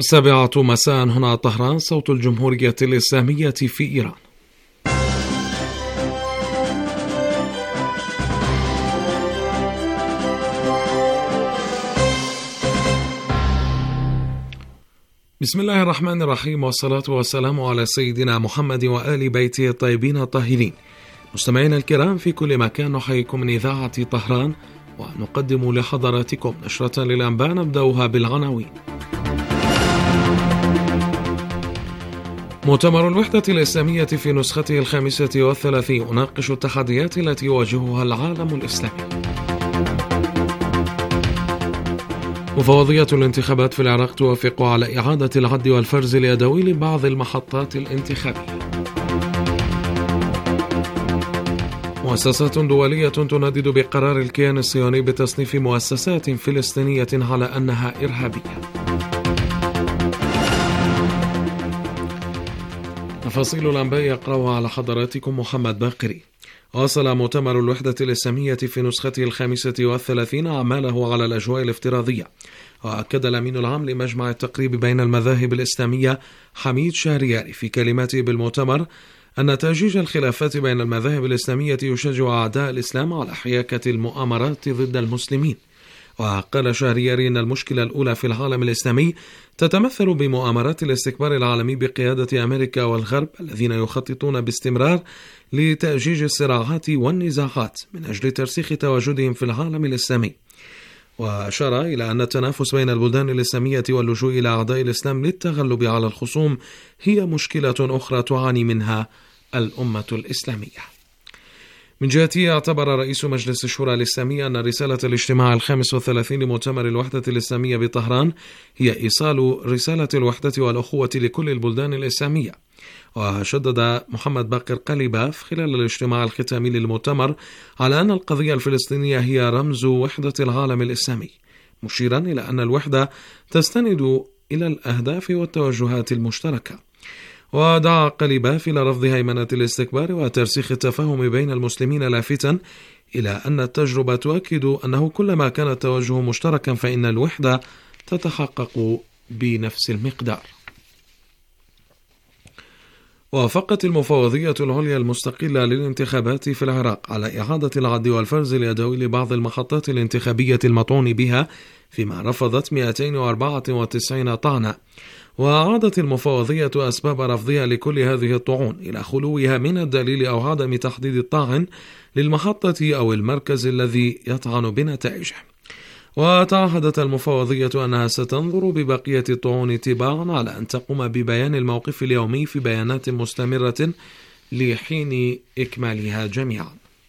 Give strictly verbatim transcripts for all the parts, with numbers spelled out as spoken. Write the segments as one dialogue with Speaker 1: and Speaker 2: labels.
Speaker 1: السابعة مساء هنا طهران، صوت الجمهورية الإسلامية في إيران. بسم الله الرحمن الرحيم، والصلاة والسلام على سيدنا محمد وآل بيته الطيبين الطاهرين. مستمعينا الكرام في كل مكان، نحييكم من إذاعة طهران ونقدم لحضراتكم نشرة للأنباء نبدأها بالعناوين. مؤتمر الوحدة الإسلامية في نسخته الخامسة والثلاثين يناقش التحديات التي يواجهها العالم الإسلامي. مفوضية الانتخابات في العراق توافق على إعادة العد والفرز اليدوي لبعض المحطات الانتخابية. مؤسسات دولية تندد بقرار الكيان الصهيوني بتصنيف مؤسسات فلسطينية على أنها إرهابية. تفاصيل الأنباء يقرأها على حضراتكم محمد باقري. واصل مؤتمر الوحدة الإسلامية في نسخته الخامسة والثلاثين أعماله على الأجواء الافتراضية، وأكد الأمين العام لمجمع التقريب بين المذاهب الإسلامية حميد شهرياري في كلمته بالمؤتمر أن تأجيج الخلافات بين المذاهب الإسلامية يشجع أعداء الإسلام على حياكة المؤامرات ضد المسلمين. وقال شهرياري أن المشكلة الأولى في العالم الإسلامي تتمثل بمؤامرات الاستكبار العالمي بقيادة أمريكا والغرب، الذين يخططون باستمرار لتأجيج الصراعات والنزاعات من أجل ترسيخ تواجدهم في العالم الإسلامي. وأشار إلى أن التنافس بين البلدان الإسلامية واللجوء إلى أعداء الإسلام للتغلب على الخصوم هي مشكلة أخرى تعاني منها الأمة الإسلامية. من جهته، اعتبر رئيس مجلس الشورى الإسلامي أن رسالة الاجتماع الخامس والثلاثين لمؤتمر الوحدة الإسلامية بطهران هي إيصال رسالة الوحدة والأخوة لكل البلدان الإسلامية. وشدد محمد باقر قليباف خلال الاجتماع الختامي للمؤتمر على أن القضية الفلسطينية هي رمز وحدة العالم الإسلامي، مشيرا إلى أن الوحدة تستند إلى الأهداف والتوجهات المشتركة. ودعا قليباف إلى رفض هيمنة الاستكبار وترسيخ التفاهم بين المسلمين، لافتا إلى أن التجربة تؤكد أنه كلما كان التوجه مشتركا فإن الوحدة تتحقق بنفس المقدار. وافقت المفوضية العليا المستقلة للانتخابات في العراق على إعادة العد والفرز اليدوي لبعض المحطات الانتخابية المطعون بها، فيما رفضت مئتين وأربعة وتسعين طعنا. وأعادت المفوضية أسباب رفضها لكل هذه الطعون إلى خلوها من الدليل أو عدم تحديد الطاعن للمحطة أو المركز الذي يطعن بنتائجه. وتعهدت المفوضية أنها ستنظر ببقية الطعون تباعا على أن تقوم ببيان الموقف اليومي في بيانات مستمرة لحين إكمالها جميعا.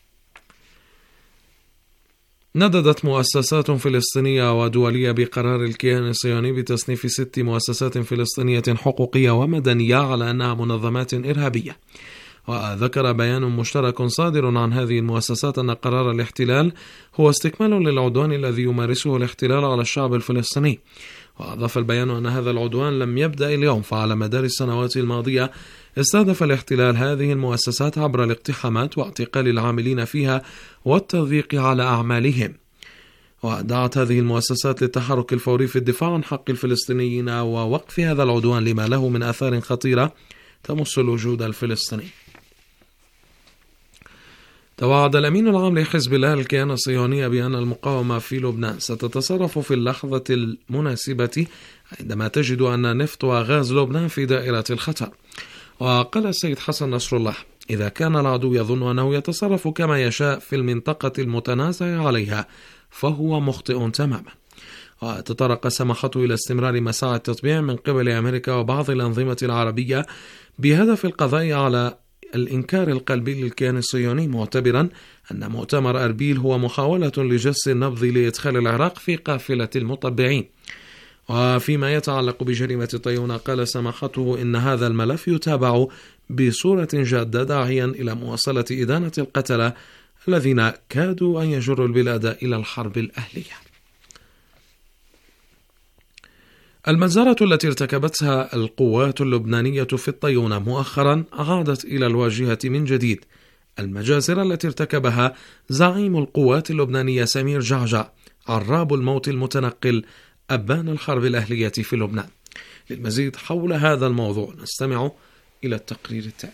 Speaker 1: نددت مؤسسات فلسطينية ودولية بقرار الكيان الصهيوني بتصنيف ست مؤسسات فلسطينية حقوقية ومدنية على أنها منظمات إرهابية. وذكر بيان مشترك صادر عن هذه المؤسسات أن قرار الاحتلال هو استكمال للعدوان الذي يمارسه الاحتلال على الشعب الفلسطيني. وأضاف البيان أن هذا العدوان لم يبدأ اليوم، فعلى مدار السنوات الماضية استهدف الاحتلال هذه المؤسسات عبر الاقتحامات واعتقال العاملين فيها والتضييق على أعمالهم. ودعت هذه المؤسسات للتحرك الفوري في الدفاع عن حق الفلسطينيين ووقف هذا العدوان لما له من آثار خطيرة تمس الوجود الفلسطيني. توعد الأمين العام لحزب الله الكيان الصهيوني بأن المقاومة في لبنان ستتصرف في اللحظة المناسبة عندما تجد أن نفط وغاز لبنان في دائرة الخطر. وقال السيد حسن نصر الله: إذا كان العدو يظن أنه يتصرف كما يشاء في المنطقة المتنازع عليها فهو مخطئ تماما. وتطرق سماحته إلى استمرار مساعي التطبيع من قبل أمريكا وبعض الأنظمة العربية بهدف القضاء على الإنكار القلبي للكيان الصهيوني، معتبرا أن مؤتمر أربيل هو محاولة لجس النبض لإدخال العراق في قافلة المطبعين. وفيما يتعلق بجريمة الطيونة، قال سماحته إن هذا الملف يتابع بصورة جادة، داعيا إلى مواصلة إدانة القتلة الذين كادوا أن يجروا البلاد إلى الحرب الأهلية. المجزرة التي ارتكبتها القوات اللبنانية في الطيونة مؤخرا عادت إلى الواجهة من جديد. المجازر التي ارتكبها زعيم القوات اللبنانية سمير جعجع، عراب الموت المتنقل، أبان الحرب الأهلية في لبنان. للمزيد حول هذا الموضوع نستمع إلى التقرير التالي.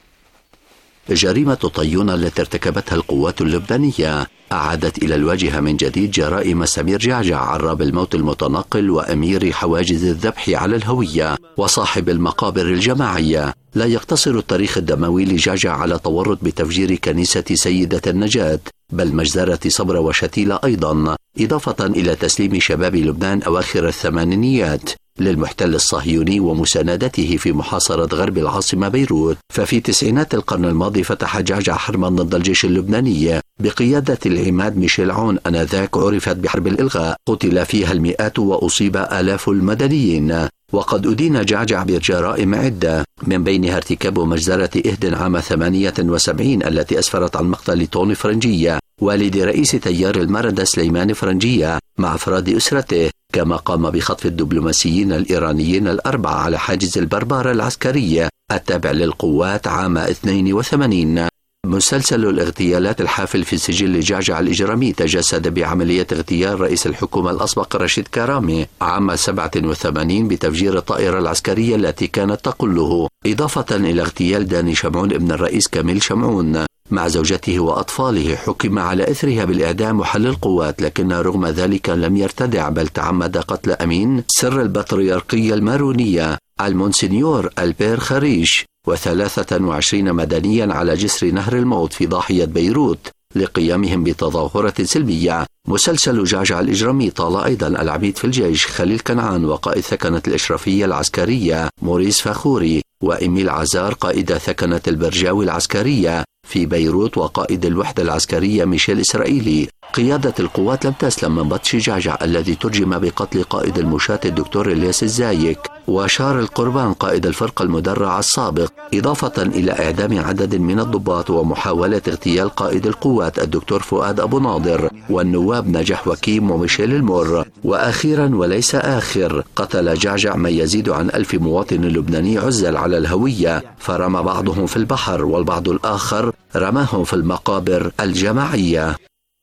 Speaker 2: جريمة طيون التي ارتكبتها القوات اللبنانية أعادت إلى الواجهة من جديد جرائم سمير جعجع، عراب الموت المتنقل وأمير حواجز الذبح على الهوية وصاحب المقابر الجماعية. لا يقتصر التاريخ الدموي لجعجع على تورط بتفجير كنيسة سيدة النجاة، بل مجزرة صبرا وشتيلة أيضا، إضافة إلى تسليم شباب لبنان أواخر الثمانينيات للمحتل الصهيوني ومساندته في محاصرة غرب العاصمة بيروت. ففي تسعينات القرن الماضي فتح جعجع حربا ضد الجيش اللبناني بقيادة العماد ميشيل عون، أنذاك عرفت بحرب الإلغاء، قتل فيها المئات وأصيب آلاف المدنيين. وقد أدين جعجع بجرائم عدة، من بينها ارتكاب مجزرة إهد عام ثمانية وسبعين التي أسفرت عن مقتل طوني فرنجية والد رئيس تيار المردة سليمان فرنجية مع أفراد أسرته، كما قام بخطف الدبلوماسيين الإيرانيين الأربعة على حاجز البربارة العسكرية التابع للقوات عام اثنين وثمانين. مسلسل الاغتيالات الحافل في سجل جعجع الإجرامي تجسد بعملية اغتيال رئيس الحكومة الأسبق رشيد كرامي عام سبعة وثمانين بتفجير الطائرة العسكرية التي كانت تقله، إضافة إلى اغتيال داني شمعون ابن الرئيس كاميل شمعون مع زوجته وأطفاله، حكم على إثرها بالإعدام محل القوات، لكن رغم ذلك لم يرتدع بل تعمد قتل أمين سر البطريركية المارونية المونسنيور البير خريش وثلاثة وعشرين مدنيا على جسر نهر الموت في ضاحية بيروت لقيامهم بتظاهرة سلمية. مسلسل جعجع الإجرامي طال أيضا العميد في الجيش خليل كنعان وقائد ثكنة الإشرافية العسكرية موريس فخوري وإميل عزار قائد ثكنة البرجاوي العسكرية في بيروت وقائد الوحدة العسكرية ميشيل إسرائيلي. قيادة القوات لم تسلم من بطش جعجع الذي ترجم بقتل قائد المشاة الدكتور إلياس الزايك وشار القربان قائد الفرقة المدرعة السابق، إضافة إلى إعدام عدد من الضباط ومحاولة اغتيال قائد القوات الدكتور فؤاد أبو ناظر والنواب نجح وكيم وميشيل المر. وأخيرا وليس آخر، قتل جعجع ما يزيد عن ألف مواطن لبناني عزل على الهوية، فرمى بعضهم في البحر والبعض الآخر رماهم في المقابر الجماعية.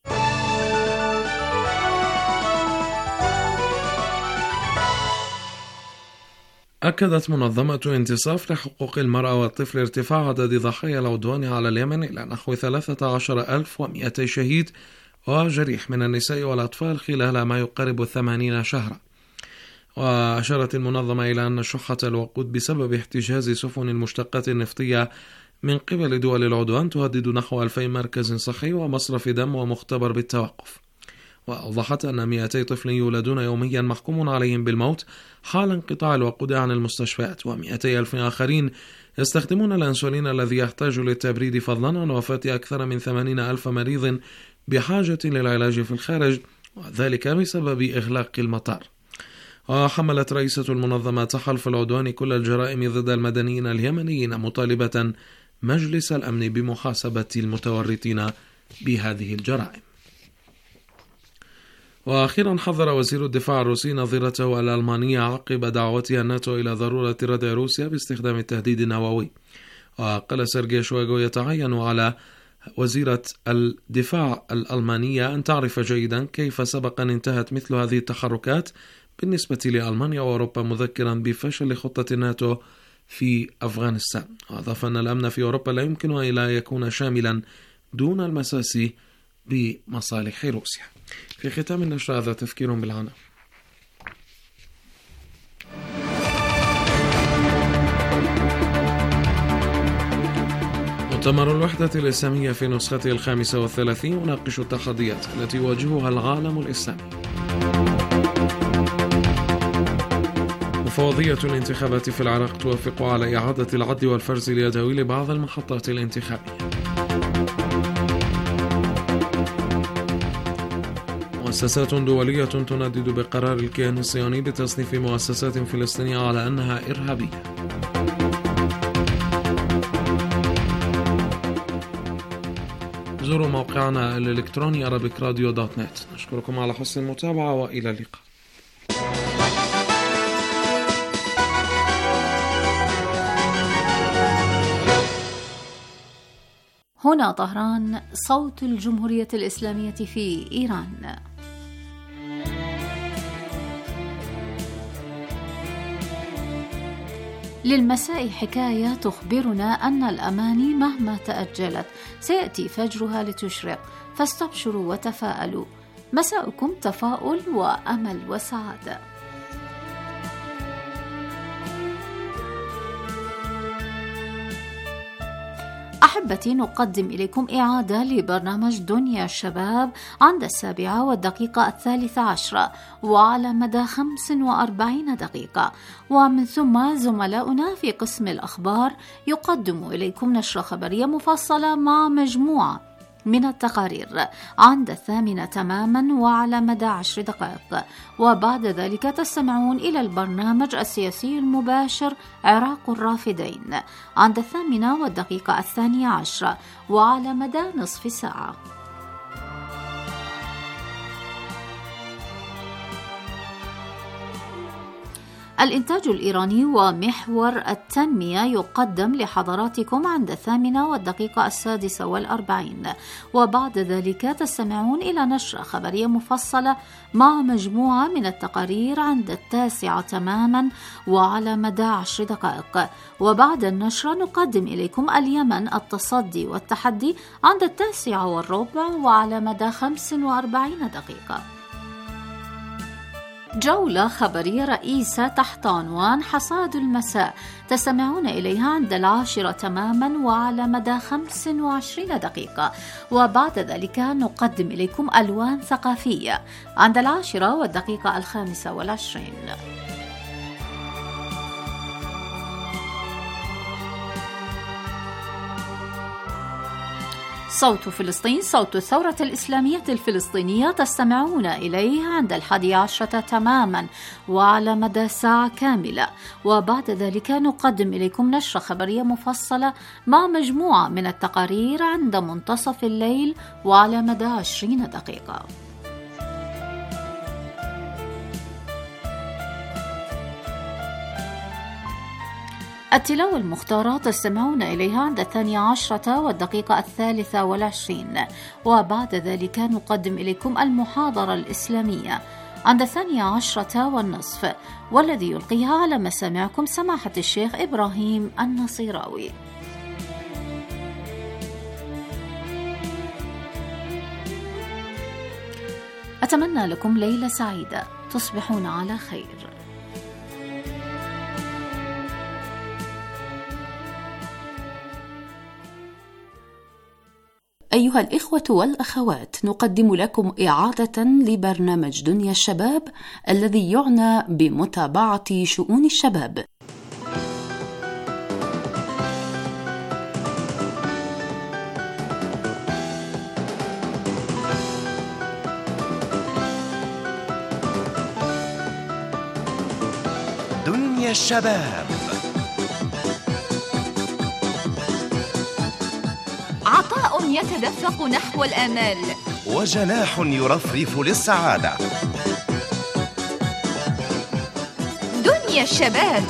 Speaker 1: أكدت منظمة انتصاف لحقوق المرأة والطفل ارتفاع عدد ضحايا العدوان على اليمن إلى نحو ثلاثة عشر ألف ومئتي شهيد وجريح من النساء والأطفال خلال ما يقارب ثمانين شهرا. وأشارت المنظمة إلى أن شحة الوقود بسبب احتجاز سفن المشتقات النفطية من قبل دول العدوان تهدد نحو ألفين مركز صحي ومصرف دم ومختبر بالتوقف. وأوضحت أن مئتي طفل يولدون يوميا محكوم عليهم بالموت حال انقطاع الوقود عن المستشفيات، ومئتي ألف آخرين يستخدمون الأنسولين الذي يحتاج للتبريد، فضلا عن وفاة أكثر من ثمانين ألف مريض بحاجة للعلاج في الخارج، وذلك بسبب إغلاق المطار. وحملت رئيسة المنظمة تحالف العدوان كل الجرائم ضد المدنيين اليمنيين، مطالبة مجلس الأمن بمحاسبة المتورطين بهذه الجرائم. وأخيرا حذر وزير الدفاع الروسي نظيرته الألمانية عقب دعوتها الناتو إلى ضرورة ردع روسيا باستخدام التهديد النووي. وقال سيرجي شويغو يتعين على وزيرة الدفاع الألمانية أن تعرف جيدا كيف سبق أن انتهت مثل هذه التحركات بالنسبة لألمانيا وأوروبا، مذكرا بفشل خطة الناتو في أفغانستان. وأضاف أن الأمن في أوروبا لا يمكن أن لا يكون شاملا دون المساس بمصالح روسيا. في ختام النشر هذا تفكير بالعناوين. مؤتمر الوحدة الإسلامية في نسخته الخامسة والثلاثين يناقش التحديات التي يواجهها العالم الإسلامي. مفوضية الانتخابات في العراق توافق على إعادة العد والفرز اليدوي لبعض المحطات الانتخابية. مؤسسات دولية تندد بقرار الكيان الصهيوني بتصنيف مؤسسات فلسطينية على أنها إرهابية. زوروا موقعنا الإلكتروني أرابيك راديو دوت نت. نشكركم على حسن المتابعة وإلى اللقاء.
Speaker 3: هنا طهران، صوت الجمهورية الإسلامية في إيران. للمساء حكاية تخبرنا أن الأماني مهما تأجلت سيأتي فجرها لتشرق، فاستبشروا وتفاءلوا. مساءكم تفاؤل وأمل وسعادة. أحبتي، نقدم إليكم إعادة لبرنامج دنيا الشباب عند السابعة والدقيقة الثالثة عشرة وعلى مدى خمس وأربعين دقيقة، ومن ثم زملاؤنا في قسم الأخبار يقدم إليكم نشرة خبرية مفصلة مع مجموعة من التقارير عند الثامنة تماما وعلى مدى عشر دقائق، وبعد ذلك تستمعون إلى البرنامج السياسي المباشر عراق الرافدين عند الثامنة والدقيقة الثانية عشرة وعلى مدى نصف ساعة. الإنتاج الإيراني ومحور التنمية يقدم لحضراتكم عند الثامنة والدقيقة السادسة والأربعين، وبعد ذلك تستمعون إلى نشرة خبرية مفصلة مع مجموعة من التقارير عند التاسعة تماما وعلى مدى عشر دقائق، وبعد النشرة نقدم إليكم اليمن التصدي والتحدي عند التاسعة والربع وعلى مدى خمس وأربعين دقيقة. جولة خبرية رئيسة تحت عنوان حصاد المساء تستمعون إليها عند العاشرة تماما وعلى مدى خمس وعشرين دقيقة، وبعد ذلك نقدم إليكم ألوان ثقافية عند العاشرة والدقيقة الخامسة والعشرين. صوت فلسطين، صوت الثورة الإسلامية الفلسطينية تستمعون إليه عند الحادي عشرة تماما وعلى مدى ساعة كاملة، وبعد ذلك نقدم إليكم نشرة خبرية مفصلة مع مجموعة من التقارير عند منتصف الليل وعلى مدى عشرين دقيقة. التلاوة المختارة تستمعون إليها عند الثانية عشرة والدقيقة الثالثة والعشرين، وبعد ذلك نقدم إليكم المحاضرة الإسلامية عند الثانية عشرة والنصف، والذي يلقيها على مسامعكم سماحة الشيخ إبراهيم النصيراوي. أتمنى لكم ليلة سعيدة، تصبحون على خير.
Speaker 4: أيها الإخوة والأخوات، نقدم لكم إعادة لبرنامج دنيا الشباب الذي يعنى بمتابعة شؤون الشباب.
Speaker 5: دنيا الشباب،
Speaker 6: عطاء يتدفق نحو الآمال،
Speaker 5: وجناح يرفرف للسعادة.
Speaker 6: دنيا الشباب.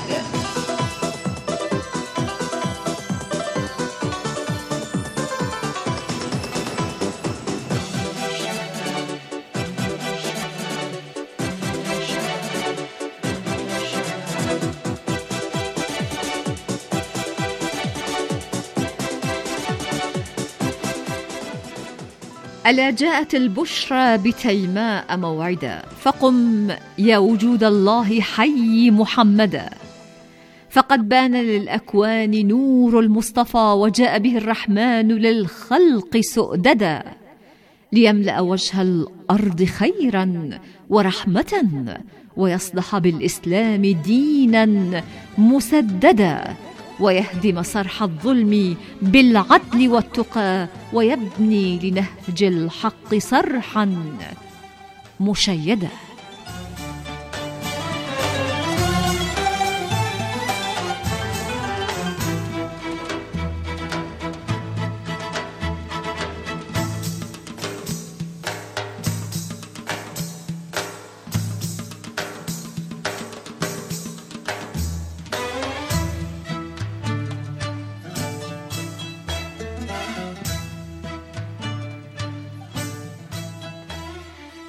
Speaker 6: ألا جاءت البشرى بتيماء موعدا، فقم يا وجود الله حي محمدا، فقد بان للأكوان نور المصطفى، وجاء به الرحمن للخلق سؤددا، ليملأ وجه الأرض خيرا ورحمة، ويصلح بالإسلام دينا مسددا، ويهدم صرح الظلم بالعدل والتقى، ويبني لنهج الحق صرحا مشيدا.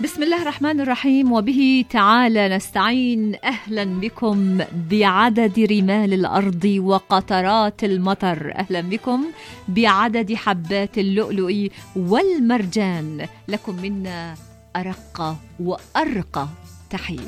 Speaker 6: بسم الله الرحمن الرحيم، وبه تعالى نستعين. أهلا بكم بعدد رمال الأرض وقطرات المطر، أهلا بكم بعدد حبات اللؤلؤ والمرجان. لكم منا أرق وأرقى تحية.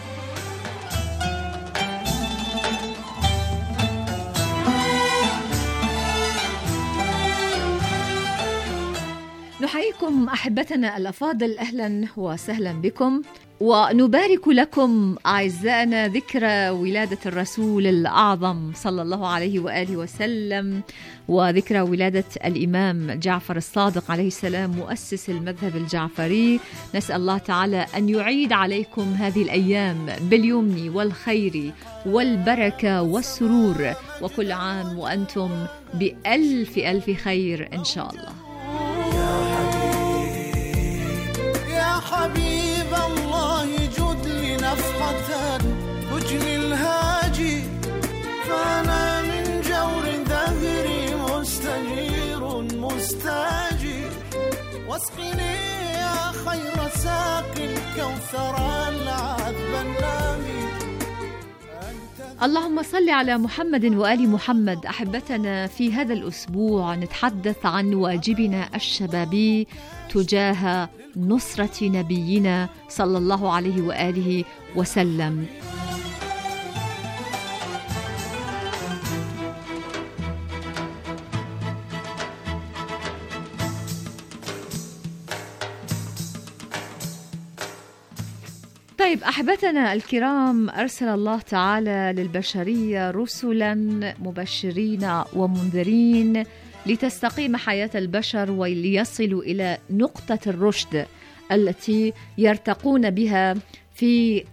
Speaker 6: نحييكم أحبتنا الأفاضل، أهلا وسهلا بكم، ونبارك لكم أعزائنا ذكرى ولادة الرسول الأعظم صلى الله عليه وآله وسلم، وذكرى ولادة الإمام جعفر الصادق عليه السلام مؤسس المذهب الجعفري. نسأل الله تعالى أن يعيد عليكم هذه الأيام باليمن والخير والبركة والسرور، وكل عام وأنتم بألف ألف خير إن شاء الله.
Speaker 7: حبيب الله جد لي نفحة تجلي الهاجي، فأنا من جور ظهري مستجير مستاجي، واسقني يا خير ساقي الكوثر العذب النامي.
Speaker 6: اللهم صل على محمد وآل محمد. أحبتنا، في هذا الأسبوع نتحدث عن واجبنا الشبابي تجاه نصرة نبينا صلى الله عليه وآله وسلم. طيب أحبتنا الكرام، أرسل الله تعالى للبشرية رسلا مبشرين ومنذرين لتستقيم حياة البشر وليصلوا إلى نقطة الرشد التي يرتقون بها في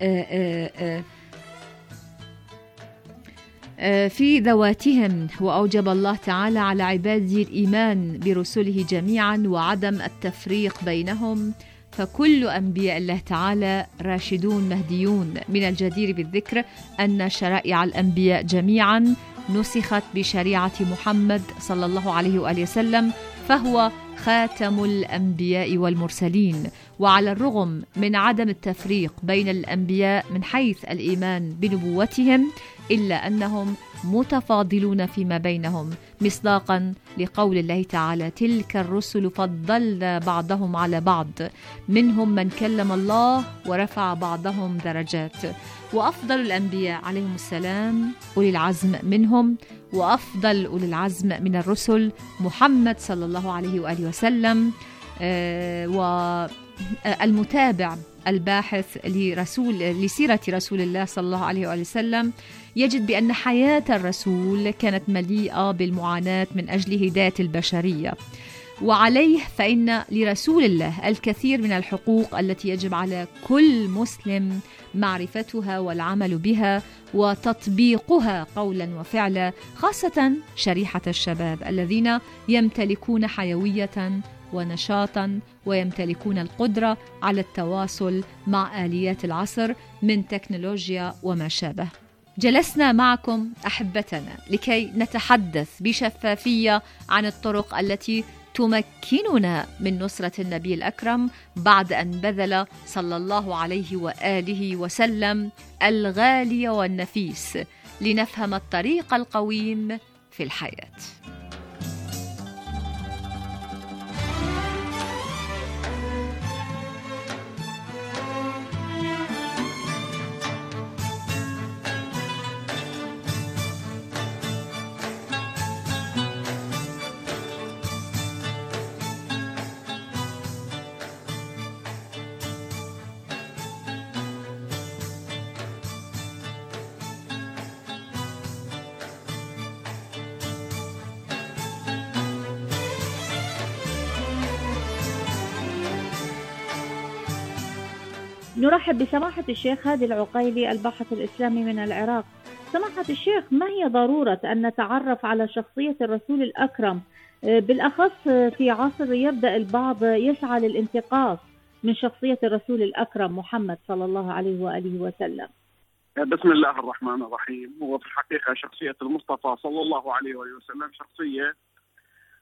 Speaker 6: في ذواتهم. وأوجب الله تعالى على عباده الإيمان برسله جميعا وعدم التفريق بينهم، فكل أنبياء الله تعالى راشدون مهديون. من الجدير بالذكر أن شرائع الأنبياء جميعا نسخت بشريعة محمد صلى الله عليه وآله وسلم، فهو خاتم الأنبياء والمرسلين. وعلى الرغم من عدم التفريق بين الأنبياء من حيث الإيمان بنبوتهم، إلا أنهم متفاضلون فيما بينهم، مصداقا لقول الله تعالى: تلك الرسل فضلنا بعضهم على بعض، منهم من كلم الله ورفع بعضهم درجات. وأفضل الأنبياء عليهم السلام أولي العزم منهم، وأفضل أولي العزم من الرسل محمد صلى الله عليه وآله وسلم. آه والمتابع الباحث لرسول لسيرة رسول الله صلى الله عليه وآله وسلم يجد بأن حياة الرسول كانت مليئة بالمعاناة من أجل هداية البشرية، وعليه فإن لرسول الله الكثير من الحقوق التي يجب على كل مسلم معرفتها والعمل بها وتطبيقها قولا وفعلا، خاصة شريحة الشباب الذين يمتلكون حيوية ونشاطا ويمتلكون القدرة على التواصل مع آليات العصر من تكنولوجيا وما شابه. جلسنا معكم أحبتنا لكي نتحدث بشفافية عن الطرق التي تمكننا من نصرة النبي الأكرم بعد أن بذل صلى الله عليه وآله وسلم الغالي والنفيس لنفهم الطريق القويم في الحياة.
Speaker 8: نرحب بسماحة الشيخ هادي العقيلي الباحث الإسلامي من العراق. سماحة الشيخ، ما هي ضرورة أن نتعرف على شخصية الرسول الأكرم، بالأخص في عصر يبدأ البعض يسعى للانتقاص من شخصية الرسول الأكرم محمد صلى الله عليه وآله وسلم؟
Speaker 9: بسم الله الرحمن الرحيم. هو في الحقيقة شخصية المصطفى صلى الله عليه وآله وسلم شخصية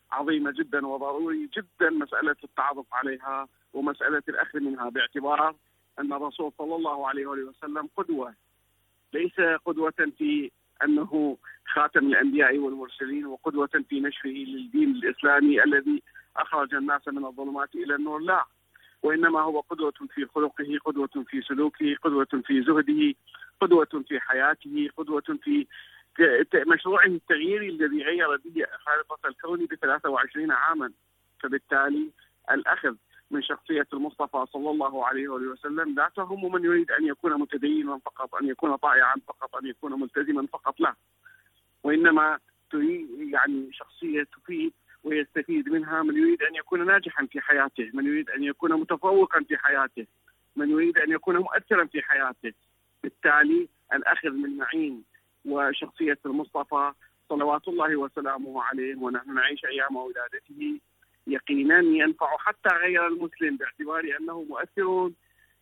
Speaker 9: عظيمة جدا وضروري جدا مسألة التعرف عليها ومسألة الأخذ منها، باعتبار أن الرسول صلى الله عليه وسلم قدوة، ليس قدوة في أنه خاتم الأنبياء والمرسلين وقدوة في نشره للدين الإسلامي الذي أخرج الناس من الظلمات إلى النور، لا، وإنما هو قدوة في خلقه، قدوة في سلوكه، قدوة في زهده، قدوة في حياته، قدوة في مشروعه التغييري الذي غير به خارطة الكون بثلاثة وعشرين عاما. فبالتالي الأخذ من شخصية المصطفى صلى الله عليه وسلم لا تهم من يريد أن يكون متدينا فقط، أن يكون طائعا فقط، أن يكون ملتزما فقط، لا، وإنما تريد يعني شخصية تفيد ويستفيد منها من يريد أن يكون ناجحا في حياته، من يريد أن يكون متفوقا في حياته، من يريد أن يكون مؤثرا في حياته. بالتالي الأخذ من معين وشخصية المصطفى صلوات الله وسلامه عليه ونحن نعيش أيام ولادته يقينا ينفع حتى غير المسلم، باعتبار أنه مؤثر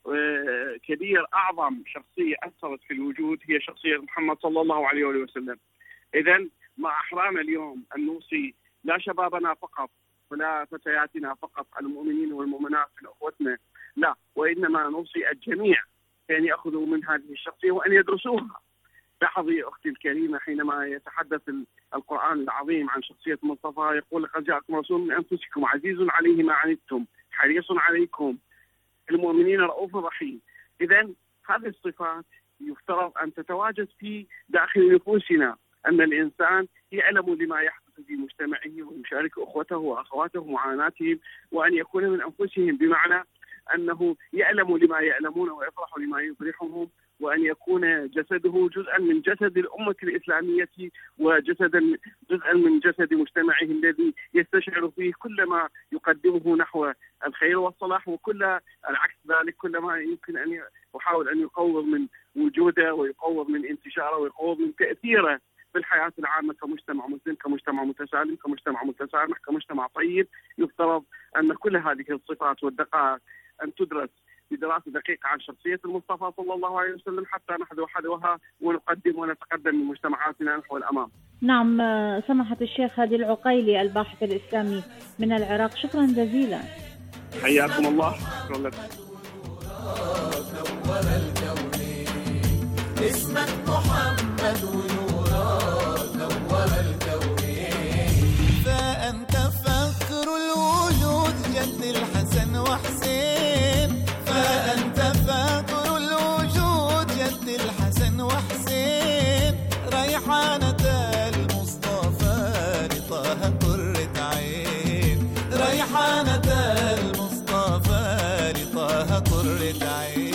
Speaker 9: كبير. أعظم شخصية أثرت في الوجود هي شخصية محمد صلى الله عليه وسلم. إذن مع أحرام اليوم أن نوصي لا شبابنا فقط ولا فتياتنا فقط، المؤمنين والمؤمنات من أخوتنا، لا، وإنما نوصي الجميع أن يأخذوا من هذه الشخصية وأن يدرسوها. لاحظي أختي الكريمة حينما يتحدث القرآن العظيم عن شخصية المصطفى يقول: لقد جاءكم رسول من أنفسكم عزيز عليه ما عنتم حريص عليكم المؤمنين رؤوف رحيم. إذن هذه الصفات يفترض أن تتواجد في داخل نفوسنا، أن الإنسان يعلم لما يحدث في مجتمعه ويشارك أخوته وأخواته معاناتهم، وأن يكون من أنفسهم، بمعنى أنه يعلم لما يعلمون ويفرح لما يفرحهم، وأن يكون جسده جزءا من جسد الأمة الإسلامية وجسدا جزءا من جسد مجتمعه الذي يستشعر فيه كل ما يقدمه نحو الخير والصلاح، وكل العكس ذلك كل ما يمكن أن يحاول أن يقوض من وجوده ويقوض من انتشاره ويقوض من تأثيره في الحياة العامة كمجتمع مسلم، كمجتمع متسالم، كمجتمع متسامح، كمجتمع طيب. يفترض أن كل هذه الصفات والدقائق أن تدرس بدراسة دقيقة عن شخصية المصطفى صلى الله عليه وسلم حتى نحذو حذوها ونقدم ونتقدم من مجتمعاتنا نحو الأمام.
Speaker 8: نعم سماحة الشيخ هادي العقيلي الباحث الإسلامي من العراق، شكرا جزيلا.
Speaker 9: حياكم الله. شكرا لك.
Speaker 7: اسمك محمد ونورك نور الكونين، فأنت فخر الوجود جد الحسن وحسين، فأنت فخر الوجود جد الحسن وحسين، ريحانة المصطفى لطه قرة عين، ريحانة المصطفى لطه قرة عين.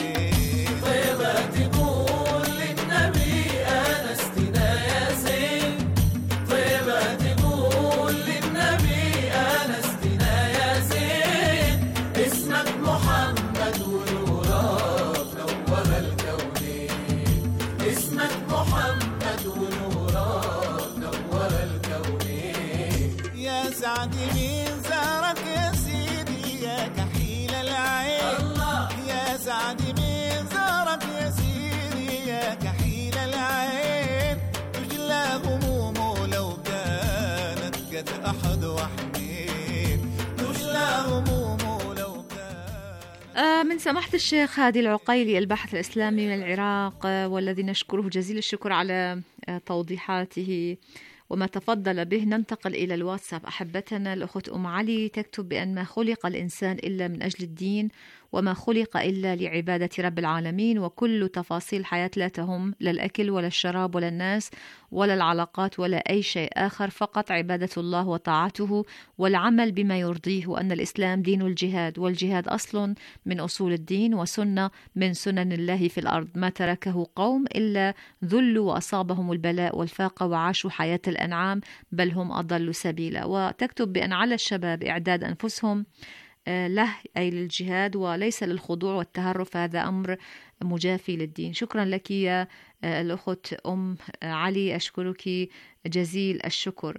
Speaker 7: سعد من زارك يا سيدي يا كحيل العين، الله يا سعد من زارك يا سيدي يا كحيل العين، تجلى همومه لو كانت قد أحد وحنين، تجلى همومه لو كانت.
Speaker 6: آه من سماحة الشيخ هادي العقيلي الباحث الإسلامي من العراق، آه والذي نشكره جزيل الشكر على آه توضيحاته وما تفضل به. ننتقل إلى الواتساب. أحبتنا الأخت أم علي تكتب بأن ما خلق الإنسان إلا من أجل الدين، وما خلق إلا لعبادة رب العالمين، وكل تفاصيل الحياة لا تهم، لا الأكل ولا الشراب ولا الناس ولا العلاقات ولا أي شيء آخر، فقط عبادة الله وطاعته والعمل بما يرضيه، وأن الإسلام دين الجهاد، والجهاد أصل من أصول الدين وسنة من سنن الله في الأرض، ما تركه قوم إلا ذلوا وأصابهم البلاء والفاقة وعاشوا حياة الأنعام بل هم أضلوا سبيلا. وتكتب بأن على الشباب إعداد أنفسهم له أي للجهاد وليس للخضوع والتهرف، هذا أمر مجافي للدين. شكرا لك يا الأخت أم علي، أشكرك جزيل الشكر.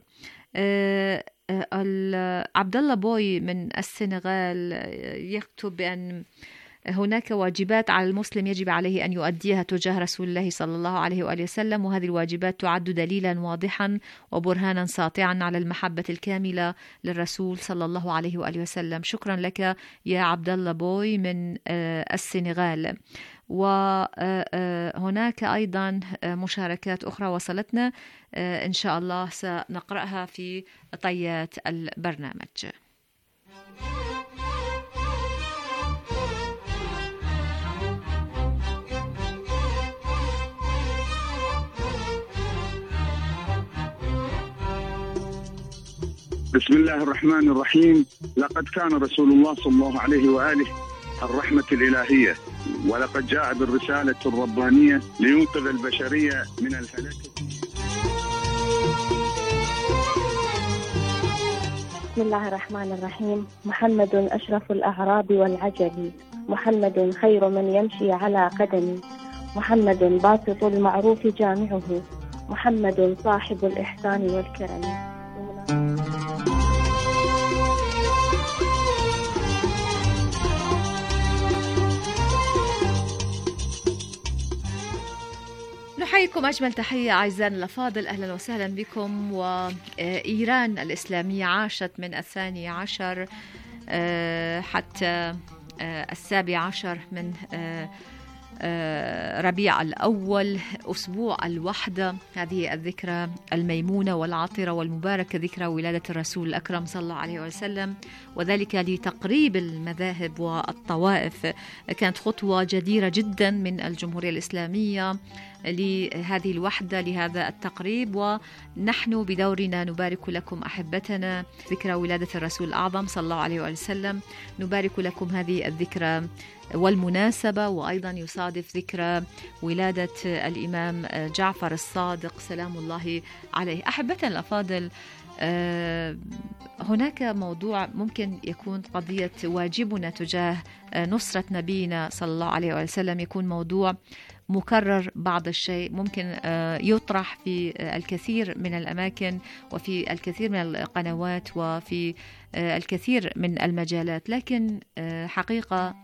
Speaker 6: عبد الله بوي من السنغال يكتب بأن هناك واجبات على المسلم يجب عليه أن يؤديها تجاه رسول الله صلى الله عليه وآله وسلم، وهذه الواجبات تعد دليلا واضحا وبرهانا ساطعا على المحبة الكاملة للرسول صلى الله عليه وآله وسلم. شكرا لك يا عبد الله بوي من السنغال. وهناك أيضا مشاركات أخرى وصلتنا إن شاء الله سنقرأها في طيات البرنامج.
Speaker 9: بسم الله الرحمن الرحيم. لقد كان رسول الله صلى الله عليه وآله الرحمة الإلهية، ولقد جاء بالرسالة الربانية لينقذ البشرية من الهلاك.
Speaker 10: بسم الله الرحمن الرحيم. محمد أشرف الأعراب والعجل، محمد خير من يمشي على قدم، محمد باسط المعروف جامعه، محمد صاحب الإحسان والكرم.
Speaker 6: نحييكم أجمل تحية أعزائنا الأفاضل، أهلا وسهلا بكم. وإيران الإسلامية عاشت من الثاني عشر حتى السابع عشر من ربيع الأول، أسبوع الوحدة، هذه الذكرى الميمونة والعطرة والمباركة، ذكرى ولادة الرسول الأكرم صلى الله عليه وسلم، وذلك لتقريب المذاهب والطوائف. كانت خطوة جديرة جدا من الجمهورية الإسلامية لهذه الوحدة، لهذا التقريب، ونحن بدورنا نبارك لكم أحبتنا ذكرى ولادة الرسول الأعظم صلى الله عليه وسلم. نبارك لكم هذه الذكرى والمناسبة، وأيضا يصادف ذكرى ولادة الإمام جعفر الصادق سلام الله عليه. أحبتنا الأفاضل، هناك موضوع ممكن يكون قضية واجبنا تجاه نصرة نبينا صلى الله عليه وسلم، يكون موضوع مكرر بعض الشيء، ممكن يطرح في الكثير من الأماكن وفي الكثير من القنوات وفي الكثير من المجالات، لكن حقيقة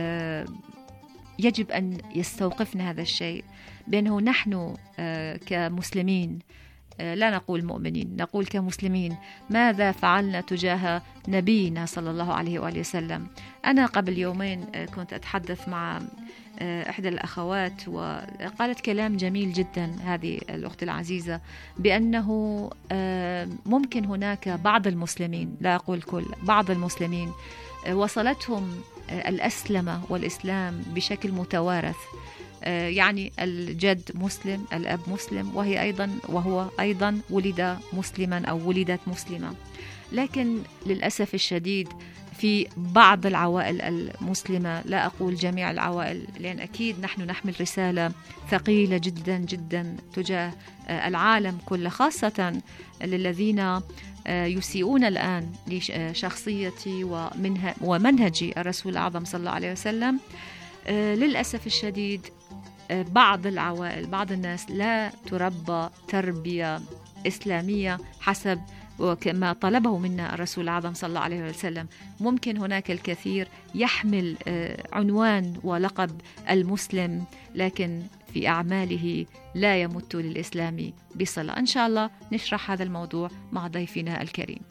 Speaker 6: يجب أن يستوقفنا هذا الشيء، بأنه نحن كمسلمين، لا نقول مؤمنين، نقول كمسلمين، ماذا فعلنا تجاه نبينا صلى الله عليه وآله وسلم. أنا قبل يومين كنت أتحدث مع إحدى الأخوات وقالت كلام جميل جدا، هذه الأخت العزيزة، بأنه ممكن هناك بعض المسلمين، لا أقول كل، بعض المسلمين وصلتهم الأسلمة والإسلام بشكل متوارث، يعني الجد مسلم، الأب مسلم، وهي أيضا وهو أيضا ولد مسلما أو ولدت مسلمة، لكن للأسف الشديد في بعض العوائل المسلمة، لا أقول جميع العوائل، لأن أكيد نحن نحمل رسالة ثقيلة جدا جدا تجاه العالم كله، خاصة للذين يسيئون الآن لشخصيتي ومنهج الرسول الأعظم صلى الله عليه وسلم. للأسف الشديد بعض العوائل، بعض الناس لا تربى تربية إسلامية حسب وكما طلبه منا الرسول الأعظم صلى الله عليه وسلم. ممكن هناك الكثير يحمل عنوان ولقب المسلم، لكن في أعماله لا يمت للإسلام بصلة. إن شاء الله نشرح هذا الموضوع مع ضيفنا الكريم.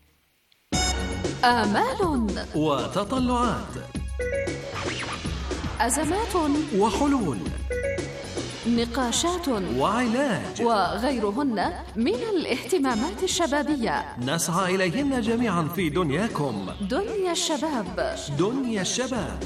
Speaker 4: آمال
Speaker 11: وتطلعات،
Speaker 4: أزمات
Speaker 11: وحلول،
Speaker 4: نقاشات
Speaker 11: وعلاج،
Speaker 4: وغيرهن من الاهتمامات الشبابية
Speaker 11: نسعى إليهن جميعا في دنياكم،
Speaker 4: دنيا الشباب.
Speaker 11: دنيا الشباب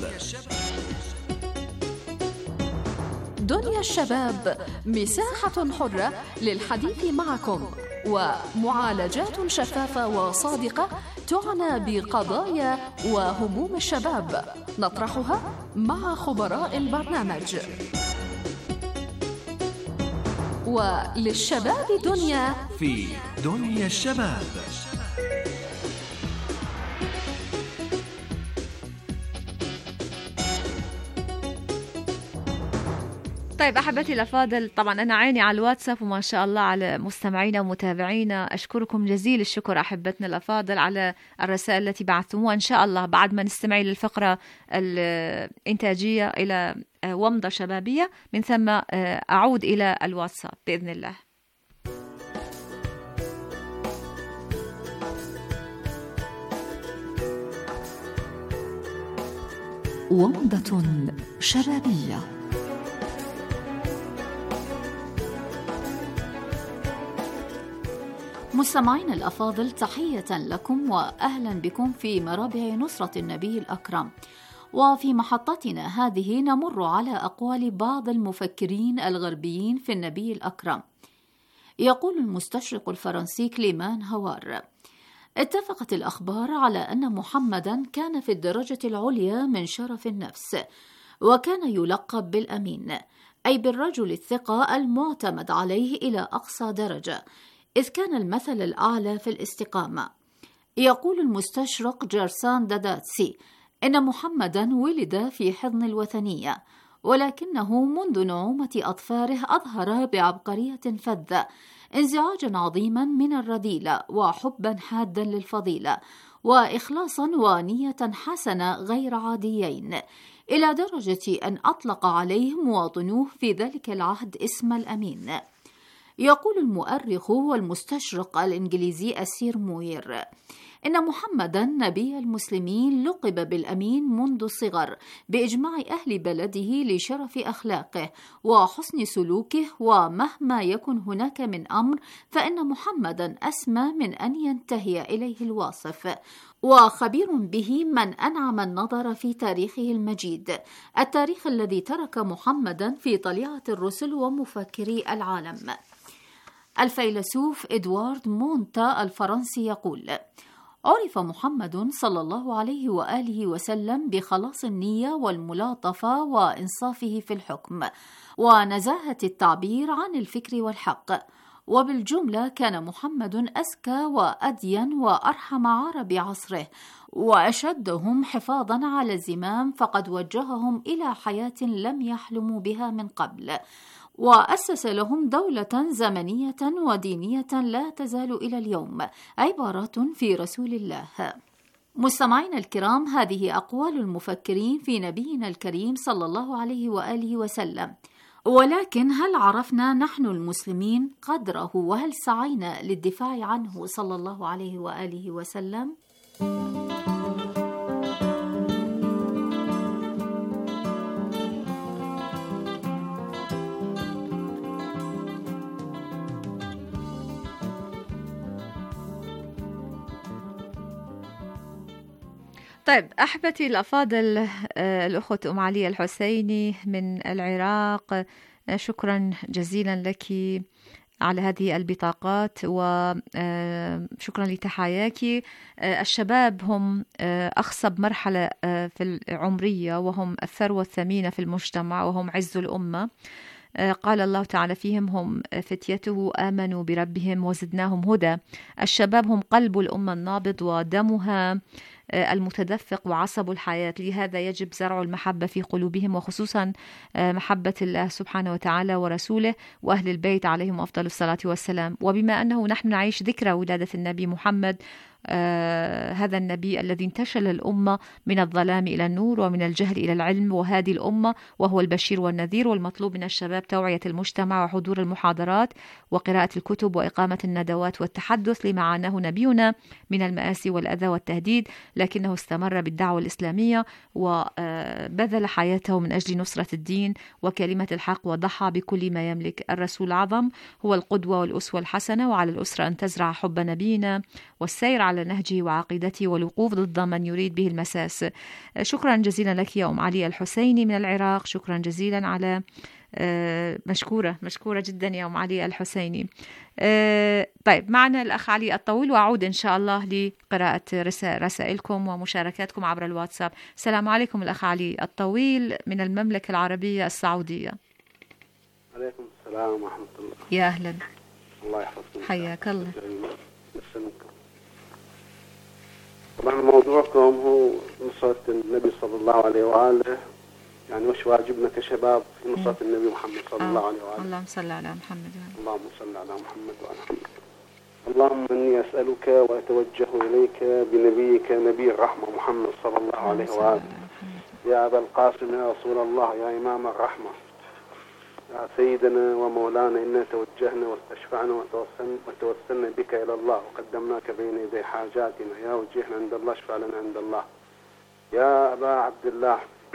Speaker 4: دنيا الشباب مساحة حرة للحديث معكم، ومعالجات شفافة وصادقة تعنى بقضايا وهموم الشباب نطرحها مع خبراء البرنامج. وللشباب دنيا
Speaker 11: في دنيا الشباب.
Speaker 6: طيب أحبتي الأفاضل، طبعا أنا عيني على الواتساب وما شاء الله على مستمعينا ومتابعينا. أشكركم جزيل الشكر أحبتنا الأفاضل على الرسائل التي بعثتموها. إن شاء الله بعد ما نستمع للفقرة الإنتاجية إلى ومضة شبابية، من ثم أعود إلى الواتساب بإذن الله.
Speaker 3: ومضة شبابية. مستمعين الأفاضل، تحية لكم وأهلا بكم في مرابع نصرة النبي الأكرم. وفي محطتنا هذه نمر على أقوال بعض المفكرين الغربيين في النبي الأكرم. يقول المستشرق الفرنسي كليمان هوار: اتفقت الأخبار على أن محمداً كان في الدرجة العليا من شرف النفس، وكان يلقب بالأمين، أي بالرجل الثقة المعتمد عليه إلى أقصى درجة، إذ كان المثل الأعلى في الاستقامة. يقول المستشرق جرسان داداتسي إن محمداً ولد في حضن الوثنية، ولكنه منذ نعومة أظفاره أظهر بعبقرية فذة انزعاجاً عظيماً من الرذيلة وحباً حاداً للفضيلة وإخلاصاً ونية حسنة غير عاديين، إلى درجة أن أطلق عليه مواطنوه في ذلك العهد اسم الأمين. يقول المؤرخ والمستشرق الإنجليزي أسير موير إن محمداً نبي المسلمين لقب بالأمين منذ الصغر بإجماع أهل بلده لشرف أخلاقه وحسن سلوكه، ومهما يكن هناك من أمر فإن محمداً أسمى من أن ينتهي إليه الواصف، وخبير به من أنعم النظر في تاريخه المجيد، التاريخ الذي ترك محمداً في طليعة الرسل ومفكري العالم. الفيلسوف إدوارد مونتا الفرنسي يقول: عرف محمد صلى الله عليه وآله وسلم بخلاص النية والملاطفة وإنصافه في الحكم ونزاهة التعبير عن الفكر والحق، وبالجملة كان محمد أزكى وأدين وأرحم عرب عصره وأشدهم حفاظا على الزمام، فقد وجههم إلى حياة لم يحلموا بها من قبل، وأسس لهم دولة زمنية ودينية لا تزال إلى اليوم، عبارات في رسول الله. مستمعين الكرام، هذه أقوال المفكرين في نبينا الكريم صلى الله عليه وآله وسلم، ولكن هل عرفنا نحن المسلمين قدره، وهل سعينا للدفاع عنه صلى الله عليه وآله وسلم؟
Speaker 6: طيب أحبتي الأفاضل، الأخت أم علي الحسيني من العراق، شكرا جزيلا لك على هذه البطاقات وشكرا لتحاياك. الشباب هم أخصب مرحلة في العمرية، وهم الثروة الثمينة في المجتمع، وهم عز الأمة. قال الله تعالى فيهم: هم فتيته آمنوا بربهم وزدناهم هدى. الشباب هم قلب الأمة النابض ودمها المتدفق وعصب الحياة، لهذا يجب زرع المحبة في قلوبهم، وخصوصا محبة الله سبحانه وتعالى ورسوله وأهل البيت عليهم أفضل الصلاة والسلام. وبما أنه نحن نعيش ذكرى ولادة النبي محمد، آه هذا النبي الذي انتشل الأمة من الظلام إلى النور ومن الجهل إلى العلم، وهذه الأمة وهو البشير والنذير. والمطلوب من الشباب توعية المجتمع وحضور المحاضرات وقراءة الكتب وإقامة الندوات والتحدث لما عاناه نبينا من المآسي والأذى والتهديد، لكنه استمر بالدعوة الإسلامية وبذل حياته من أجل نصرة الدين وكلمة الحق، وضحى بكل ما يملك. الرسول العظم هو القدوة والأسوة الحسنة، وعلى الأسرة أن تزرع حب نبينا والسير على نهجه وعقيدته والوقوف ضد من يريد به المساس. شكرا جزيلا لك يا أم علي الحسيني من العراق، شكرا جزيلا على مشكورة مشكورة جدا يا أم علي الحسيني. طيب معنا الأخ علي الطويل، وأعود إن شاء الله لقراءة رسائلكم ومشاركاتكم عبر الواتساب. السلام عليكم الأخ علي الطويل من المملكة العربية السعودية.
Speaker 12: عليكم السلام ورحمة الله.
Speaker 6: يا أهلا،
Speaker 12: الله يحفظكم.
Speaker 6: حياك الله.
Speaker 12: طبعا موضوعكم هو نصرة النبي صلى الله عليه وآله يعني وش واجبنا كشباب في نصرة النبي محمد صلى الله عليه وآله.
Speaker 6: اللهم صل على محمد.
Speaker 12: اللهم صل على محمد وعلى محمد. اللهم إني أسألك وأتوجه إليك بنبيك نبي الرحمة محمد صلى الله عليه وآله. يا أبا القاسم يا رسول الله يا إمام الرحمة يا سيدنا ومولانا إنا توجهنا واستشفعنا وتوسلنا, وتوسلنا بك إلى الله وقدمناك بين يدي حاجاتنا يا وجيهنا عند الله اشفع لنا عند الله. يا أبا عبد الله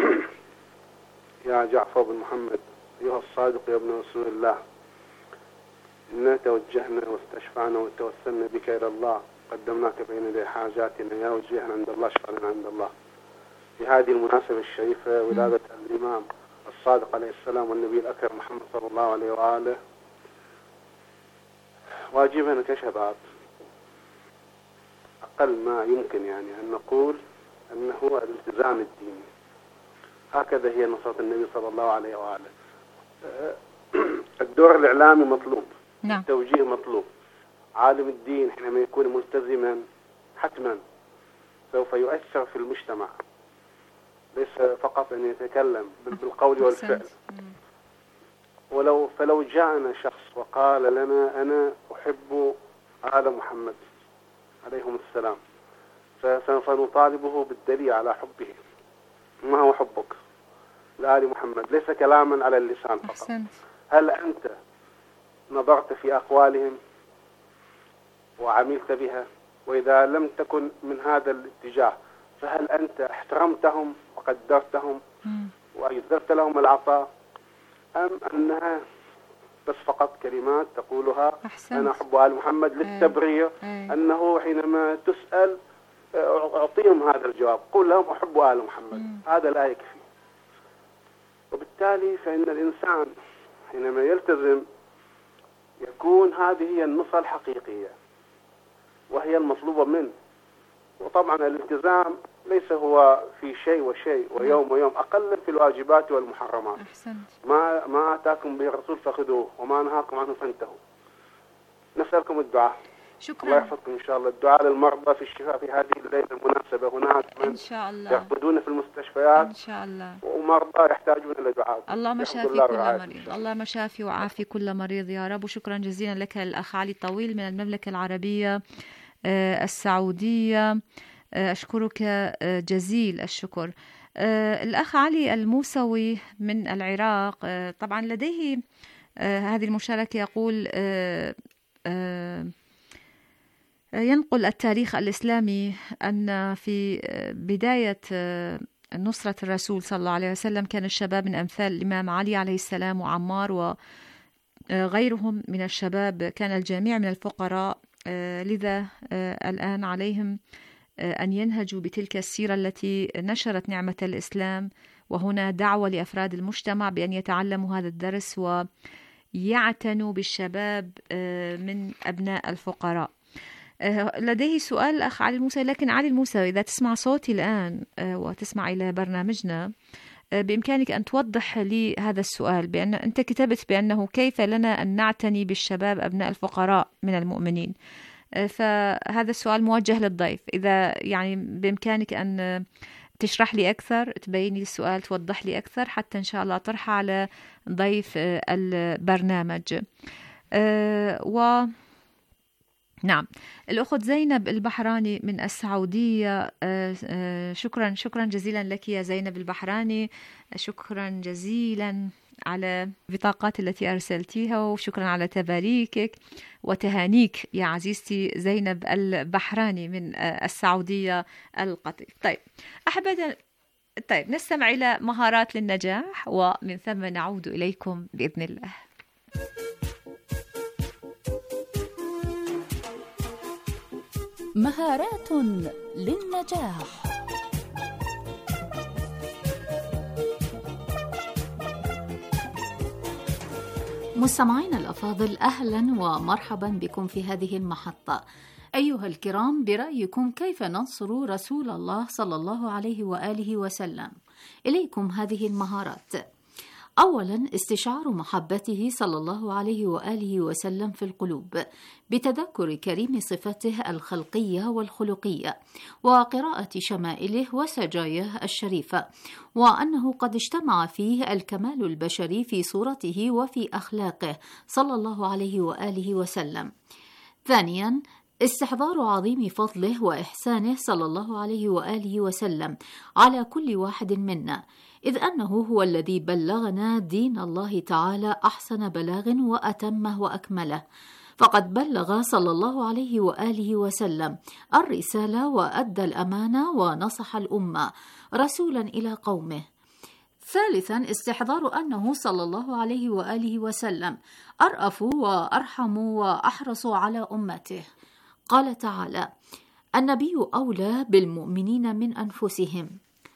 Speaker 12: يا جعفر بن محمد أيها الصادق يا ابن رسول الله إنا توجهنا واستشفعنا وتوسلنا بك إلى الله قدمناك بين يدي حاجاتنا يا وجيهنا عند الله اشفع لنا عند الله. في هذه المناسبة الشريفة ولادة الإمام الصادق عليه السلام والنبي الأكرم محمد صلى الله عليه وآله، واجبنا كشباب أقل ما يمكن يعني أن نقول أنه هو الالتزام الديني. هكذا هي نصرة النبي صلى الله عليه وآله. الدور الإعلامي مطلوب،
Speaker 6: نعم.
Speaker 12: التوجيه مطلوب. عالم الدين حينما يكون ملتزما حتما سوف يؤثر في المجتمع، ليس فقط أن يتكلم بالقول والفعل. ولو فلو جاءنا شخص وقال لنا أنا أحب آل محمد عليهم السلام فسوف نطالبه بالدليل على حبه. ما هو حبك لآل محمد؟ ليس كلاما على اللسان فقط.
Speaker 6: أحسنت.
Speaker 12: هل أنت نظرت في أقوالهم وعملت بها؟ وإذا لم تكن من هذا الاتجاه فهل أنت احترمتهم وقدرتهم وأجزلت لهم العطاء، أم أنها بس فقط كلمات تقولها أحسنت. أنا أحب آل محمد للتبرير؟ أي. أنه حينما تسأل أعطيهم هذا الجواب، قل لهم أحب آل محمد. مم. هذا لا يكفي. وبالتالي فإن الإنسان حينما يلتزم يكون هذه هي النصرة الحقيقية وهي المطلوبة منه. وطبعا الالتزام ليس هو في شيء وشيء ويوم ويوم، أقل في الواجبات والمحرمات.
Speaker 6: أحسنت.
Speaker 12: ما ما آتاكم به الرسول فخذوه وما نهاكم عنه فانتهوا. نسألكم الدعاء.
Speaker 6: شكرا.
Speaker 12: الله يحفظكم إن شاء الله. الدعاء للمرضى في الشفاء في هذه الليلة المناسبة. هناك من
Speaker 6: إن شاء الله
Speaker 12: يرقدون في المستشفيات
Speaker 6: إن شاء الله
Speaker 12: ومرضى يحتاجون إلى دعاء.
Speaker 6: اللهم شافي كل مريض، اللهم شافي وعافي كل مريض يا رب. وشكرا جزيلا لك الأخ علي طويل من المملكة العربية السعودية، أشكرك جزيل الشكر. الأخ علي الموسوي من العراق طبعا لديه هذه المشاركة، يقول ينقل التاريخ الإسلامي أن في بداية نصرة الرسول صلى الله عليه وسلم كان الشباب من أمثال الإمام علي عليه السلام وعمار وغيرهم من الشباب، كان الجميع من الفقراء، لذا الآن عليهم أن ينهجوا بتلك السيرة التي نشرت نعمة الإسلام. وهنا دعوة لأفراد المجتمع بأن يتعلموا هذا الدرس ويعتنوا بالشباب من أبناء الفقراء. لديه سؤال أخ علي الموسى، لكن علي الموسى إذا تسمع صوتي الآن وتسمع إلى برنامجنا بإمكانك أن توضح لي هذا السؤال، بأن أنت كتبت بأنه كيف لنا أن نعتني بالشباب أبناء الفقراء من المؤمنين. فهذا السؤال موجه للضيف، إذا يعني بإمكانك أن تشرح لي أكثر، تبين لي السؤال، توضح لي أكثر حتى إن شاء الله أطرحه على ضيف البرنامج. و نعم، الأخت زينب البحراني من السعودية، شكرا شكرا جزيلا لك يا زينب البحراني، شكرا جزيلا على البطاقات التي أرسلتيها، وشكرا على تباريكك وتهانيك يا عزيزتي زينب البحراني من السعودية القطيف. طيب أحبة، طيب نستمع إلى مهارات للنجاح ومن ثم نعود إليكم بإذن الله.
Speaker 4: مهارات للنجاح.
Speaker 3: مستمعينا الأفاضل، أهلا ومرحبا بكم في هذه المحطة. أيها الكرام، برأيكم كيف ننصر رسول الله صلى الله عليه وآله وسلم؟ إليكم هذه المهارات. أولا استشعار محبته صلى الله عليه وآله وسلم في القلوب بتذكر كريم صفاته الخلقية والخلقية وقراءة شمائله وسجاياه الشريفة، وأنه قد اجتمع فيه الكمال البشري في صورته وفي أخلاقه صلى الله عليه وآله وسلم. ثانيا استحضار عظيم فضله وإحسانه صلى الله عليه وآله وسلم على كل واحد منا، إذ أنه هو الذي بلغنا دين الله تعالى أحسن بلاغ وأتمه وأكمله، فقد بلغ صلى الله عليه وآله وسلم الرسالة وأدى الأمانة ونصح الأمة رسولا إلى قومه. ثالثا استحضار أنه صلى الله عليه وآله وسلم أرأف وأرحم وأحرص على أمته. قال تعالى: النبي أولى بالمؤمنين من أنفسهم.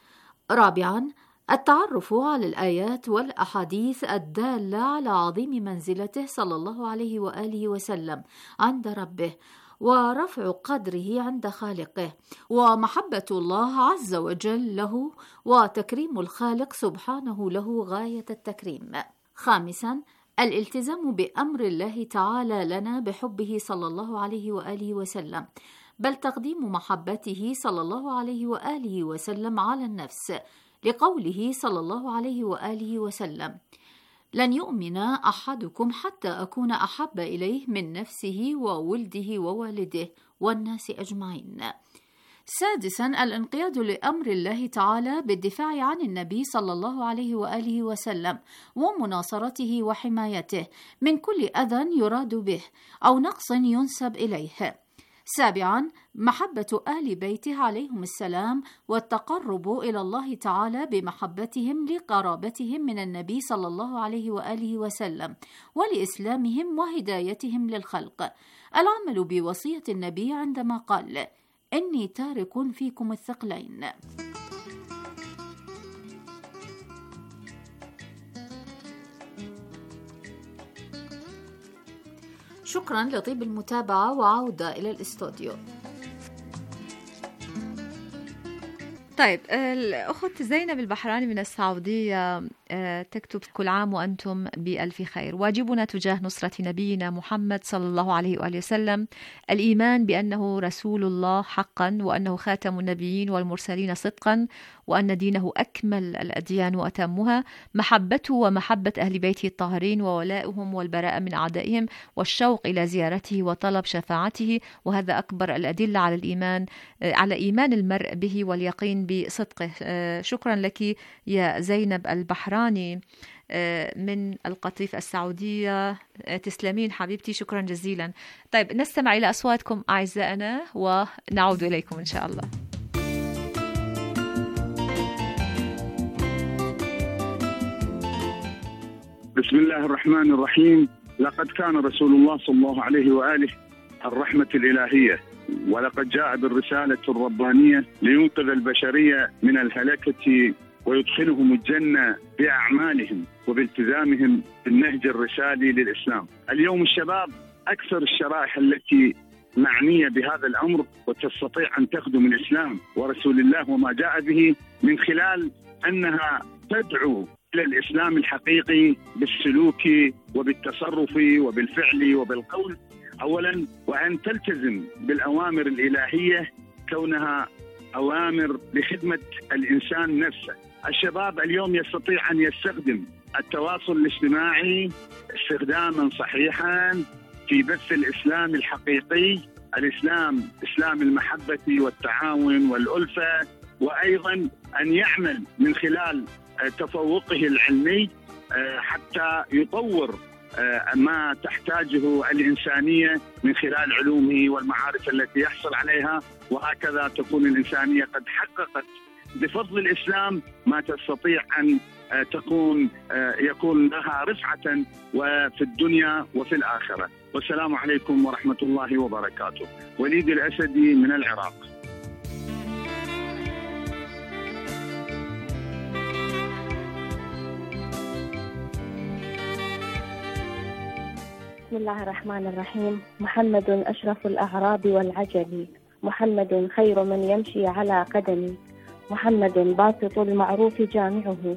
Speaker 3: رابعا التعرف على الآيات والأحاديث الدالة على عظيم منزلته صلى الله عليه وآله وسلم عند ربه ورفع قدره عند خالقه، ومحبة الله عز وجل له وتكريم الخالق سبحانه له غاية التكريم. خامسا الالتزام بأمر الله تعالى لنا بحبه صلى الله عليه وآله وسلم، بل تقديم محبته صلى الله عليه وآله وسلم على النفس، لقوله صلى الله عليه وآله وسلم: لن يؤمن أحدكم حتى أكون أحب إليه من نفسه وولده ووالده والناس أجمعين. سادسا الانقياد لأمر الله تعالى بالدفاع عن النبي صلى الله عليه وآله وسلم ومناصرته وحمايته من كل أذى يراد به أو نقص ينسب إليه. سابعا محبة آل بيته عليهم السلام والتقرب إلى الله تعالى بمحبتهم لقرابتهم من النبي صلى الله عليه وآله وسلم ولإسلامهم وهدايتهم للخلق. العمل بوصية النبي عندما قال: إني تارك فيكم الثقلين. شكرا لطيب المتابعة وعودة إلى الاستوديو.
Speaker 6: طيب، الأخت زينب البحراني من السعودية تكتب: كل عام وأنتم بألف خير. واجبنا تجاه نصرة نبينا محمد صلى الله عليه وآله وسلم الإيمان بأنه رسول الله حقا، وأنه خاتم النبيين والمرسلين صدقا، وأن دينه أكمل الأديان وأتمها، محبته ومحبة أهل بيته الطاهرين وولائهم والبراءة من أعدائهم والشوق إلى زيارته وطلب شفاعته، وهذا أكبر الأدلة على الإيمان على إيمان المرء به واليقين بصدقه. شكرا لك يا زينب البحراني من القطيف السعودية، تسلمين حبيبتي، شكرا جزيلا. طيب، نستمع إلى أصواتكم أعزائنا ونعود إليكم إن شاء الله.
Speaker 9: بسم الله الرحمن الرحيم. لقد كان رسول الله صلى الله عليه وآله الرحمة الإلهية، ولقد جاء بالرسالة الربانية لينقذ البشرية من الهلكة ويدخلهم الجنة بأعمالهم وبالتزامهم بالنهج الرسالي للإسلام. اليوم الشباب أكثر الشرائح التي معنية بهذا الأمر وتستطيع أن تخدم الإسلام ورسول الله وما جاء به من خلال أنها تدعو إلى الإسلام الحقيقي بالسلوك وبالتصرف وبالفعل وبالقول أولا، وأن تلتزم بالأوامر الإلهية كونها أوامر لخدمة الإنسان نفسه. الشباب اليوم يستطيع أن يستخدم التواصل الاجتماعي استخداما صحيحا في بث الإسلام الحقيقي، الإسلام إسلام المحبة والتعاون والألفة، وأيضا أن يعمل من خلال تفوقه العلمي حتى يطور ما تحتاجه الإنسانية من خلال علومه والمعارف التي يحصل عليها، وهكذا تكون الإنسانية قد حققت بفضل الإسلام ما تستطيع أن تكون يكون لها رفعة وفي الدنيا وفي الآخرة. والسلام عليكم ورحمة الله وبركاته. وليد الأسدي من العراق.
Speaker 10: بسم الله الرحمن الرحيم. محمد أشرف الأعراب والعجل، محمد خير من يمشي على قدم، محمد باسط المعروف جامعه،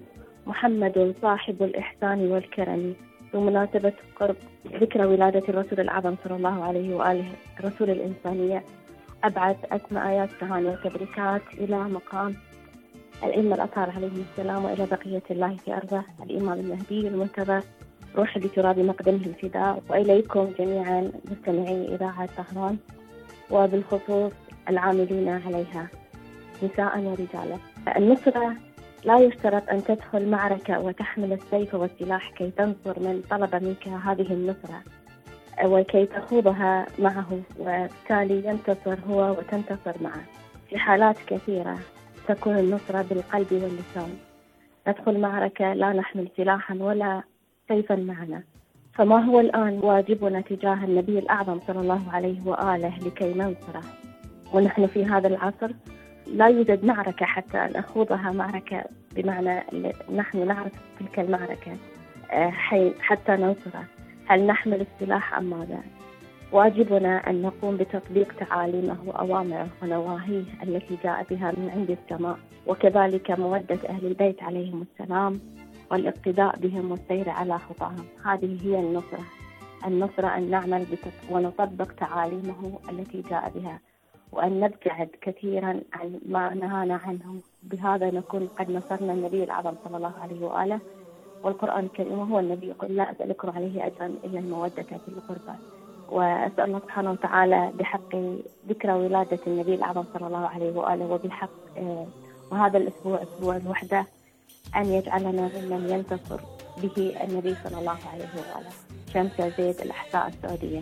Speaker 10: محمد صاحب الإحسان والكرم. بمناسبة قرب ذكرى ولادة الرسول الأعظم صلى الله عليه وآله رسول الإنسانية، أبعث أسمى آيات تهاني وتبريكات إلى مقام الأئمة الأطهار عليهم السلام، وإلى بقية الله في أرضه الإمام المهدي المنتظر، روح لتراب مقدمه الفداء، وإليكم جميعا مستمعي إذاعة طهران، وبالخصوص العاملين عليها نساء ورجالا. النصرة لا يشترط أن تدخل معركة وتحمل السيف والسلاح كي تنصر من طلب منك هذه النصرة وكي تخوضها معه، وبالتالي ينتصر هو وتنتصر معه. في حالات كثيرة تكون النصرة بالقلب واللسان. ندخل معركة لا نحمل سلاحا ولا سيفا معنا، فما هو الآن واجبنا تجاه النبي الأعظم صلى الله عليه وآله لكي ننصره؟ ونحن في هذا العصر لا يوجد معركة حتى نخوضها معركة بمعنى نحن نعرف تلك المعركة حتى ننصره. هل نحمل السلاح أم ماذا؟ واجبنا أن نقوم بتطبيق تعاليمه وأوامره ونواهيه التي جاء بها من عند السماء، وكذلك مودة أهل البيت عليهم السلام والاقتداء بهم والسير على خطاهم. هذه هي النصرة. النصرة أن نعمل ونطبق تعاليمه التي جاء بها، وأن نبتعد كثيرا عن ما نهانا عنه. بهذا نكون قد نصرنا النبي الأعظم صلى الله عليه وآله، والقرآن الكريم هو النبي يقول لا أسألكم عليه أجرا إلا المودة في القربى. وأسأل الله سبحانه وتعالى بحق ذكرى ولادة النبي الأعظم صلى الله عليه وآله، وبحق وهذا الأسبوع أسبوع الوحدة، أن يجعلنا ممن ينتصر به النبي صلى الله عليه وآله. شمسة زيد، الأحساء السعودية.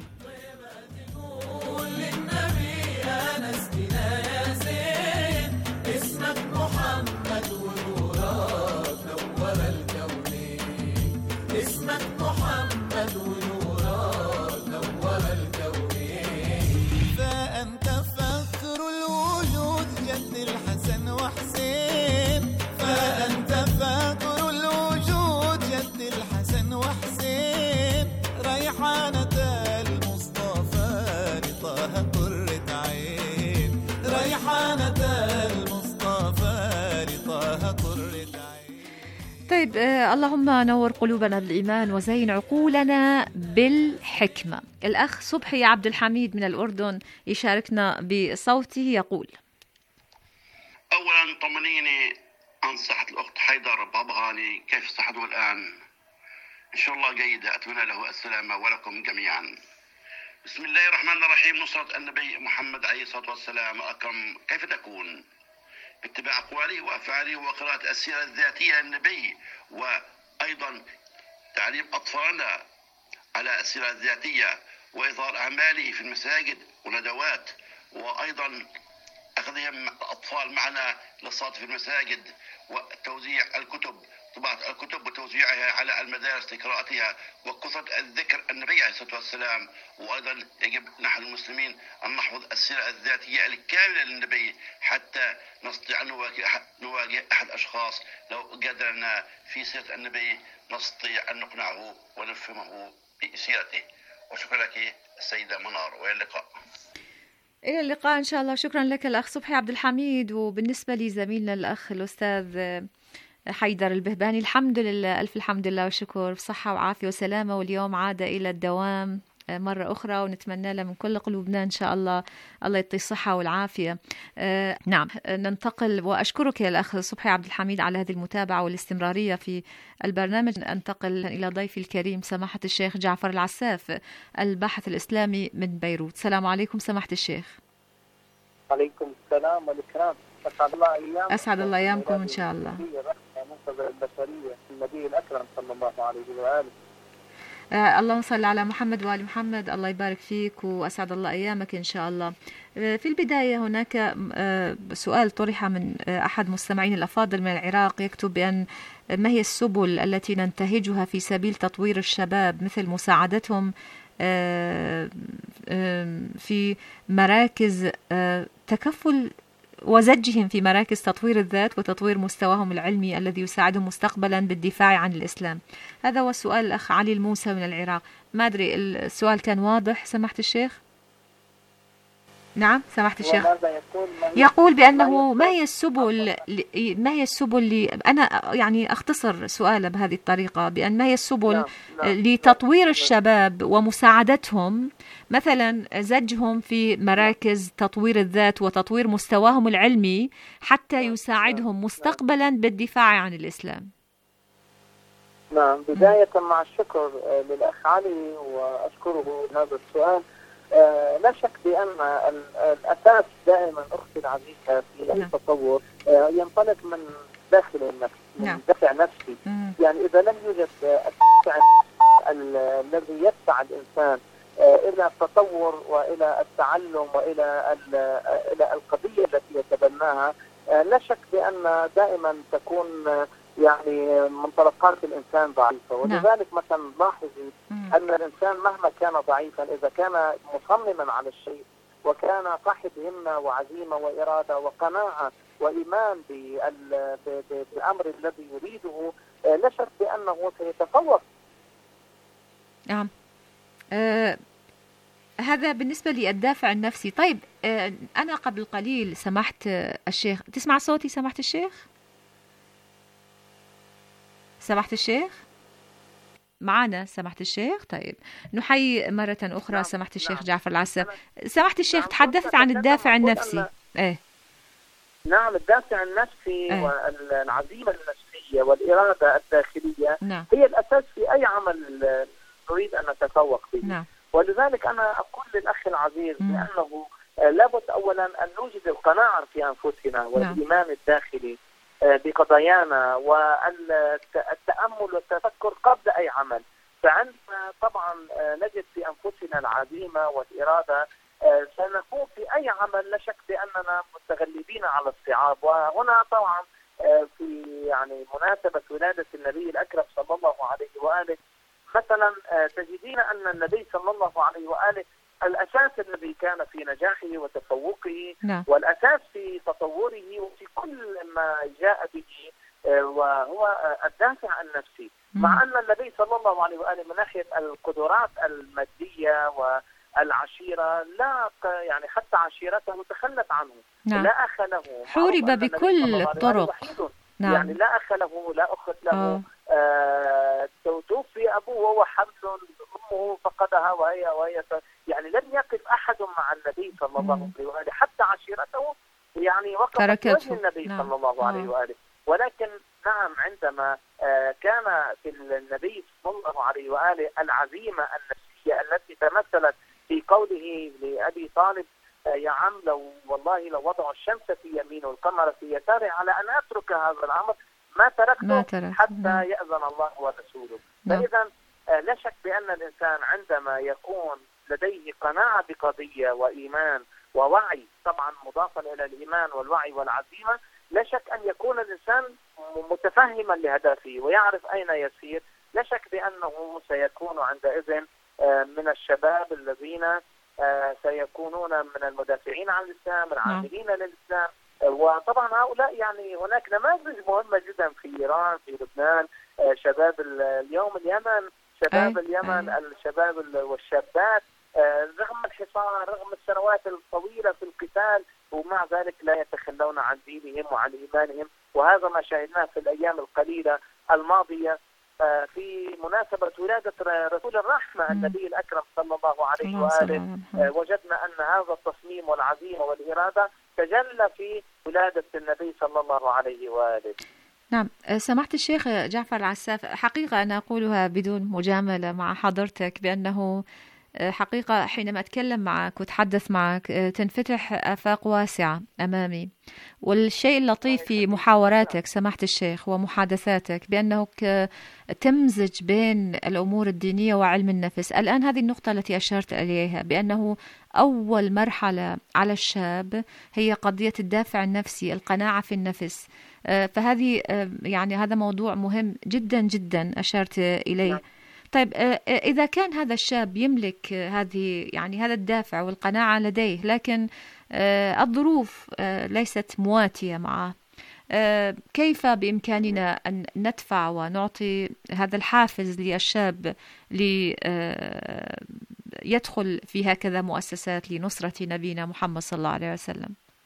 Speaker 7: اسمك محمد ونورك نور الكونين، اسمك محمد ونورك نور الكونين، فأنت فخر الوجود جد الحسن وحسين، فأنت فخر الوجود جد الحسن وحسين، ريحانة المصطفى لطه قرة عين، ريحانة
Speaker 6: طيب آه اللهم نور قلوبنا بالإيمان وزين عقولنا بالحكمة. الأخ صبحي عبد الحميد من الأردن يشاركنا بصوته يقول:
Speaker 13: أولا طمنيني عن صحة الأخت حيدر بابغاني، كيف صحته الآن؟ إن شاء الله جيدة، أتمنى له السلامة ولكم جميعا. بسم الله الرحمن الرحيم. نصرة النبي محمد عليه الصلاة والسلام أكرم كيف تكون؟ باتباع أقواله وأفعاله وقراءة السيرة الذاتية للنبي، وأيضا تعليم أطفالنا على السيرة الذاتية وإظهار أعماله في المساجد وندوات، وأيضا أخذهم الأطفال معنا للصلاة في المساجد، وتوزيع الكتب، طباعة الكتب وتوزيعها على المدارس لقراءتها، وكثرة الذكر النبي عليه الصلاة والسلام. وأيضا يجب نحن المسلمين أن نحفظ السيرة الذاتية الكاملة للنبي حتى نستطيع أن نواجه أحد الأشخاص لو قدرنا في سيرة النبي نستطيع أن نقنعه ونفهمه بسيرته. وشكرا لك السيدة منار، وإلى اللقاء.
Speaker 6: إلى اللقاء إن شاء الله. شكرا لك الأخ صبحي عبد الحميد. وبالنسبة لي زميلنا الأخ الأستاذ حيدر البهباني، الحمد لله، ألف الحمد لله والشكر، بصحة وعافية وسلامة، واليوم عاد إلى الدوام مرة أخرى، ونتمنى له من كل قلوبنا إن شاء الله الله يعطيه الصحة والعافية. آه نعم، ننتقل، وأشكرك يا الأخ صبحي عبد الحميد على هذه المتابعة والاستمرارية في البرنامج. أنتقل إلى ضيفي الكريم سماحة الشيخ جعفر العساف، الباحث الإسلامي من بيروت. السلام عليكم سماحة الشيخ.
Speaker 14: عليكم السلام والإكرام. أسعد الله أيامكم.
Speaker 6: أسعد الله أيامكم إن شاء الله.
Speaker 14: منتظر البشرية النبي الأكرم صلى الله عليه وآله.
Speaker 6: آه اللهم صل على محمد وآل محمد. الله يبارك فيك وأسعد الله أيامك إن شاء الله. آه في البداية هناك آه سؤال طرح من آه أحد مستمعين الأفاضل من العراق، يكتب بأن ما هي السبل التي ننتهجها في سبيل تطوير الشباب، مثل مساعدتهم آه آه في مراكز آه تكفل وزجهم في مراكز تطوير الذات وتطوير مستواهم العلمي الذي يساعدهم مستقبلا بالدفاع عن الإسلام. هذا هو السؤال الأخ علي الموسى من العراق. ما أدري السؤال كان واضح سماحة الشيخ؟ نعم سمحت الشيخ.
Speaker 14: يقول,
Speaker 6: يقول بأنه ما هي السبل ما هي السبل اللي أنا يعني أختصر سؤاله بهذه الطريقة، بأن ما هي السبل
Speaker 14: نعم. نعم.
Speaker 6: لتطوير الشباب ومساعدتهم، مثلا زجهم في مراكز تطوير الذات وتطوير مستواهم العلمي حتى يساعدهم مستقبلا بالدفاع عن الإسلام.
Speaker 14: نعم، بداية مع الشكر للأخ علي وأشكره لهذا السؤال. آه لا شك بأن الأساس دائما أختي العزيزة في أي تطور آه ينطلق من داخل النفس، من
Speaker 6: نعم.
Speaker 14: دافع نفسي. مم. يعني إذا لم يوجد الدافع الذي يدفع الإنسان آه إلى التطور وإلى التعلم وإلى إلى القضية التي يتبناها، آه لا شك بأن دائما تكون آه يعني منطلقات الإنسان ضعيفة. ولذلك مثلا لاحظي أن الإنسان مهما كان ضعيفا إذا كان مصمما على الشيء وكان صاحب همة وعزيمة وإرادة وقناعة وإيمان بالأمر الذي يريده، لا شك بأنه سيتفوق.
Speaker 6: نعم. آه هذا بالنسبة للدافع النفسي. طيب آه أنا قبل قليل سمحت الشيخ، تسمع صوتي سمحت الشيخ؟ سمحت الشيخ معنا سمحت الشيخ. طيب نحيي مرة أخرى نعم. سمحت الشيخ نعم. جعفر العساف. سمحت الشيخ نعم. تحدثت عن الدافع النفسي. ايه
Speaker 14: نعم، الدافع النفسي ايه؟ والعزيمة النفسية والإرادة الداخلية نعم. هي الأساس في أي عمل نريد أن نتفوق به. نعم. ولذلك أنا أقول للأخ العزيز م. بأنه لابد أولا أن نوجد القناعة في أنفسنا والإيمان نعم. الداخلي بقضايانا والتأمل والتفكر قبل أي عمل. فعندما طبعا نجد في أنفسنا العزيمة والإرادة سنكون في أي عمل لا شك بأننا متغلبين على الصعاب. وهنا طبعا في يعني مناسبة ولادة النبي الأكرم صلى الله عليه وآله مثلا تجدين أن النبي صلى الله عليه وآله الأساس الذي كان في نجاحه وتفوقه نعم. والأساس في تطوره وفي كل ما جاء به وهو الدافع النفسي. مم. مع أن النبي صلى الله عليه وآله من ناحية القدرات المادية والعشيرة لا يعني حتى عشيرته تخلت عنه نعم. لا أخ له،
Speaker 6: حورب بكل الطرق
Speaker 14: نعم. يعني لا أخ له لا أخت له. آه توفي أبوه وهو حمل، أمه فقدها وهي وهي يعني لم يقف أحد مع النبي صلى الله عليه وآله، حتى عشيرته يعني وقفت وجه النبي نعم. صلى الله عليه وآله. ولكن نعم عندما آه كان في النبي صلى الله عليه وآله العزيمة النفسية التي تمثلت في قوله لأبي طالب آه يا عم لو والله لو وضعوا الشمس في يمين والقمر في يساره على أن أترك هذا الأمر ما تركته ما ترك. حتى نعم. يأذن الله ورسوله. نعم. فإذا آه لا شك بأن الإنسان عندما يكون لديه قناعة بقضية وإيمان ووعي، طبعا مضافا إلى الإيمان والوعي والعزيمة، لا شك أن يكون الإنسان متفهما لهدفه ويعرف أين يسير. لا شك بأنه سيكون عندئذ من الشباب الذين سيكونون من المدافعين عن الإسلام، العاملين للإسلام. وطبعا هؤلاء يعني هناك نماذج مهمة جدا في إيران، في لبنان، شباب اليوم اليمن، شباب أي. اليمن أي. الشباب والشابات رغم الحصار رغم السنوات الطويلة في القتال ومع ذلك لا يتخلون عن دينهم وعن إيمانهم. وهذا ما شاهدناه في الأيام القليلة الماضية في مناسبة ولادة رسول الرحمة م. النبي الأكرم صلى الله عليه وآله. وجدنا أن هذا التصميم والعزيمة والإرادة تجلى في ولادة النبي صلى الله عليه وآله.
Speaker 6: نعم سمحت الشيخ جعفر العساف، حقيقة أنا أقولها بدون مجاملة مع حضرتك بأنه حقيقة حينما أتكلم معك وأتحدث معك تنفتح آفاق واسعة أمامي. والشيء اللطيف في محاوراتك سمحت الشيخ ومحادثاتك بأنك تمزج بين الأمور الدينية وعلم النفس. الآن هذه النقطة التي أشرت إليها بأنه أول مرحلة على الشاب هي قضية الدافع النفسي، القناعة في النفس. فهذه يعني هذا موضوع مهم جدا جدا أشرت إليه. طيب إذا كان هذا الشاب يملك هذه يعني هذا الدافع والقناعة لديه لكن الظروف ليست مواتية معه، كيف بإمكاننا أن ندفع ونعطي هذا الحافز للشاب يدخل في هكذا مؤسسات لنصرة نبينا محمد صلى الله عليه وسلم؟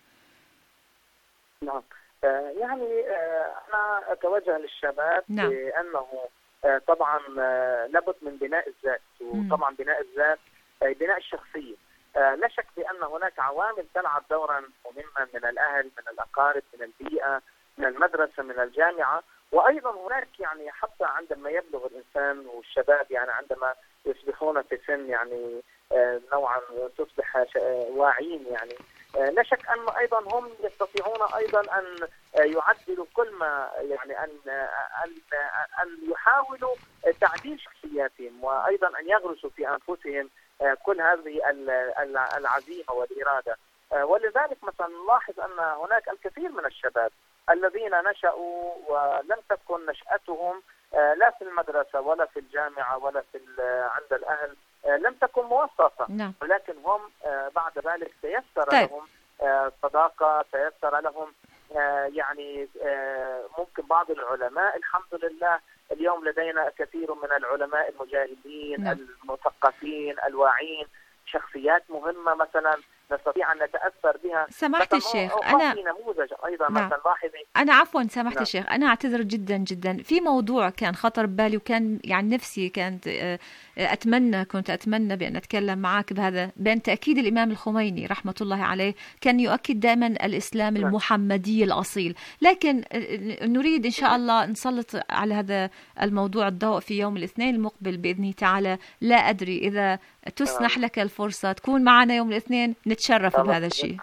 Speaker 14: نعم، يعني أنا أتوجه للشباب نعم. بأنه طبعا لابد من بناء الذات، وطبعا بناء الذات بناء الشخصية. لا شك بأن هناك عوامل تلعب دورا مهما من الأهل، من الأقارب، من البيئة، من المدرسة، من الجامعة، وأيضا هناك يعني حتى عندما يبلغ الإنسان والشباب، يعني عندما يصبحون في سن يعني نوعا تصبح واعيين، يعني لا شك أن أيضا هم يستطيعون أيضا أن يعدلوا كل ما يعني أن أن أن يحاولوا تعديل شخصياتهم، وأيضا أن يغرسوا في أنفسهم كل هذه العزيمة والإرادة. ولذلك مثلا نلاحظ أن هناك الكثير من الشباب الذين نشأوا ولم تكن نشأتهم لا في المدرسة ولا في الجامعة ولا في عند الأهل لم تكن موفقة، نعم. ولكن هم بعد ذلك تيسر طيب. لهم صداقة، تيسر لهم يعني ممكن بعض العلماء الحمد لله اليوم لدينا كثير من العلماء المجاهدين، نعم. المثقفين الواعين، شخصيات مهمة مثلا نستطيع أن نتأثر بها.
Speaker 6: سمحت الشيخ أنا
Speaker 14: نموذج أيضا
Speaker 6: نعم.
Speaker 14: مثلا لاحظي
Speaker 6: أنا عفوا سمحت
Speaker 14: نعم.
Speaker 6: الشيخ أنا أعتذر جدا جدا في موضوع كان خطر ببالي، وكان يعني نفسي كانت أتمنى كنت أتمنى بأن أتكلم معك بهذا، بأن تأكيد الإمام الخميني رحمة الله عليه كان يؤكد دائما الإسلام نعم. المحمدي الأصيل، لكن نريد إن شاء الله نسلط على هذا الموضوع الضوء في يوم الاثنين المقبل بإذن تعالى. لا أدري إذا تسنح لك الفرصة تكون معنا يوم الاثنين، نتشرف بهذا الشيء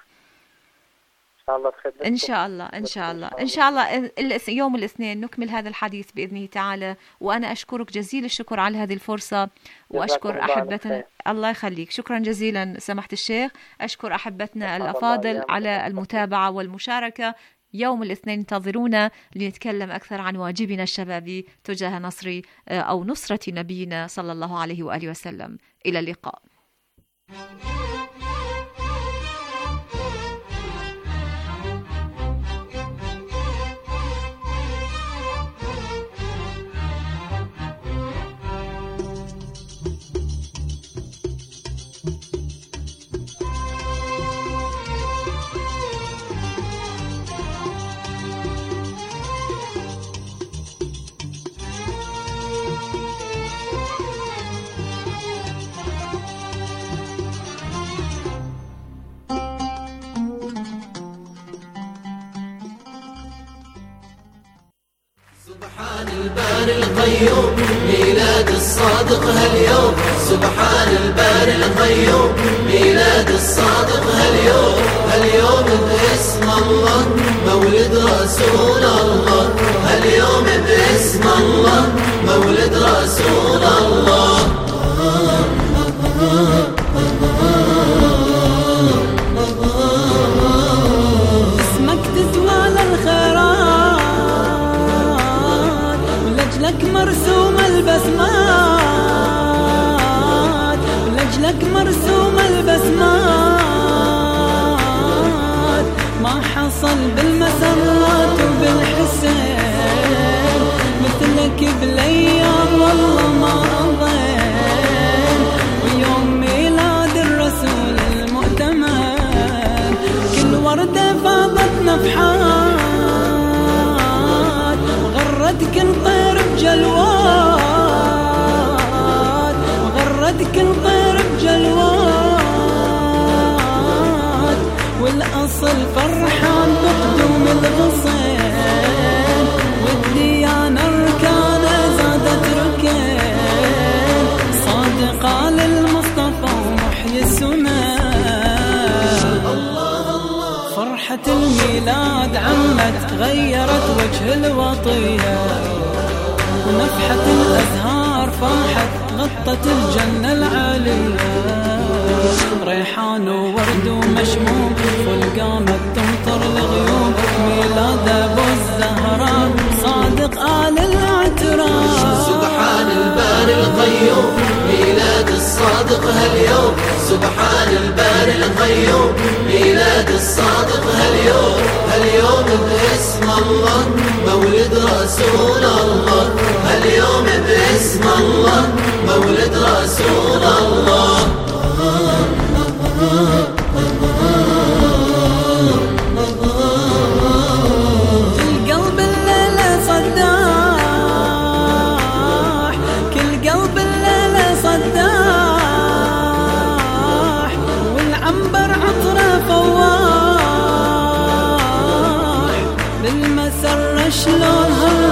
Speaker 6: إن شاء الله. إن شاء الله إن شاء الله يوم الاثنين نكمل هذا الحديث بإذنه تعالى. وأنا أشكرك جزيل الشكر على هذه الفرصة، وأشكر أحبتنا. الله يخليك، شكرا جزيلا سماحة الشيخ. أشكر أحبتنا الأفاضل على المتابعة والمشاركة. يوم الاثنين انتظرونا لنتكلم أكثر عن واجبنا الشبابي تجاه نصر أو نصرة نبينا صلى الله عليه وآله وسلم. إلى اللقاء.
Speaker 7: القيوم ميلاد الصادق هاليوم، سبحان الباري القيوم ميلاد الصادق هاليوم، هاليوم باسم الله مولد رسول الله، هاليوم باسم الله مولد رسول الله.
Speaker 15: اسمك تسوى للخيرات ولجلك مرسوم البسمات، ولجلك مرسوم البسمات، ما حصل بالمسرات وبالحسين مثلك بالايام والله ما اظن. ويوم ميلاد الرسول المؤتمن كل ورده فاضت نفحات، وغرد كل طير بجلوات، وغرد كل طير بجلوات، والاصل فرحان بقدوم الغصين، والديانه اركانه زادت ركين، صادقه للمصطفى ومحيي السنن. فرحة الميلاد عمت غيرت وجه الوطية، ونفحة الأزهار فاحت غطت الجنة العالية، ريحان وورد ومشموم والقامت تمطر الغيوم، ميلاد أبو الزهراء صادق آل الاعتراف.
Speaker 7: سبحان الباري القيوم ميلاد الصادق هاليوم، سبحان الباري القيوم ميلاد الصادق هاليوم، هاليوم باسم الله مولد رسول الله، هاليوم باسم الله مولد رسول الله.
Speaker 15: شلون هالله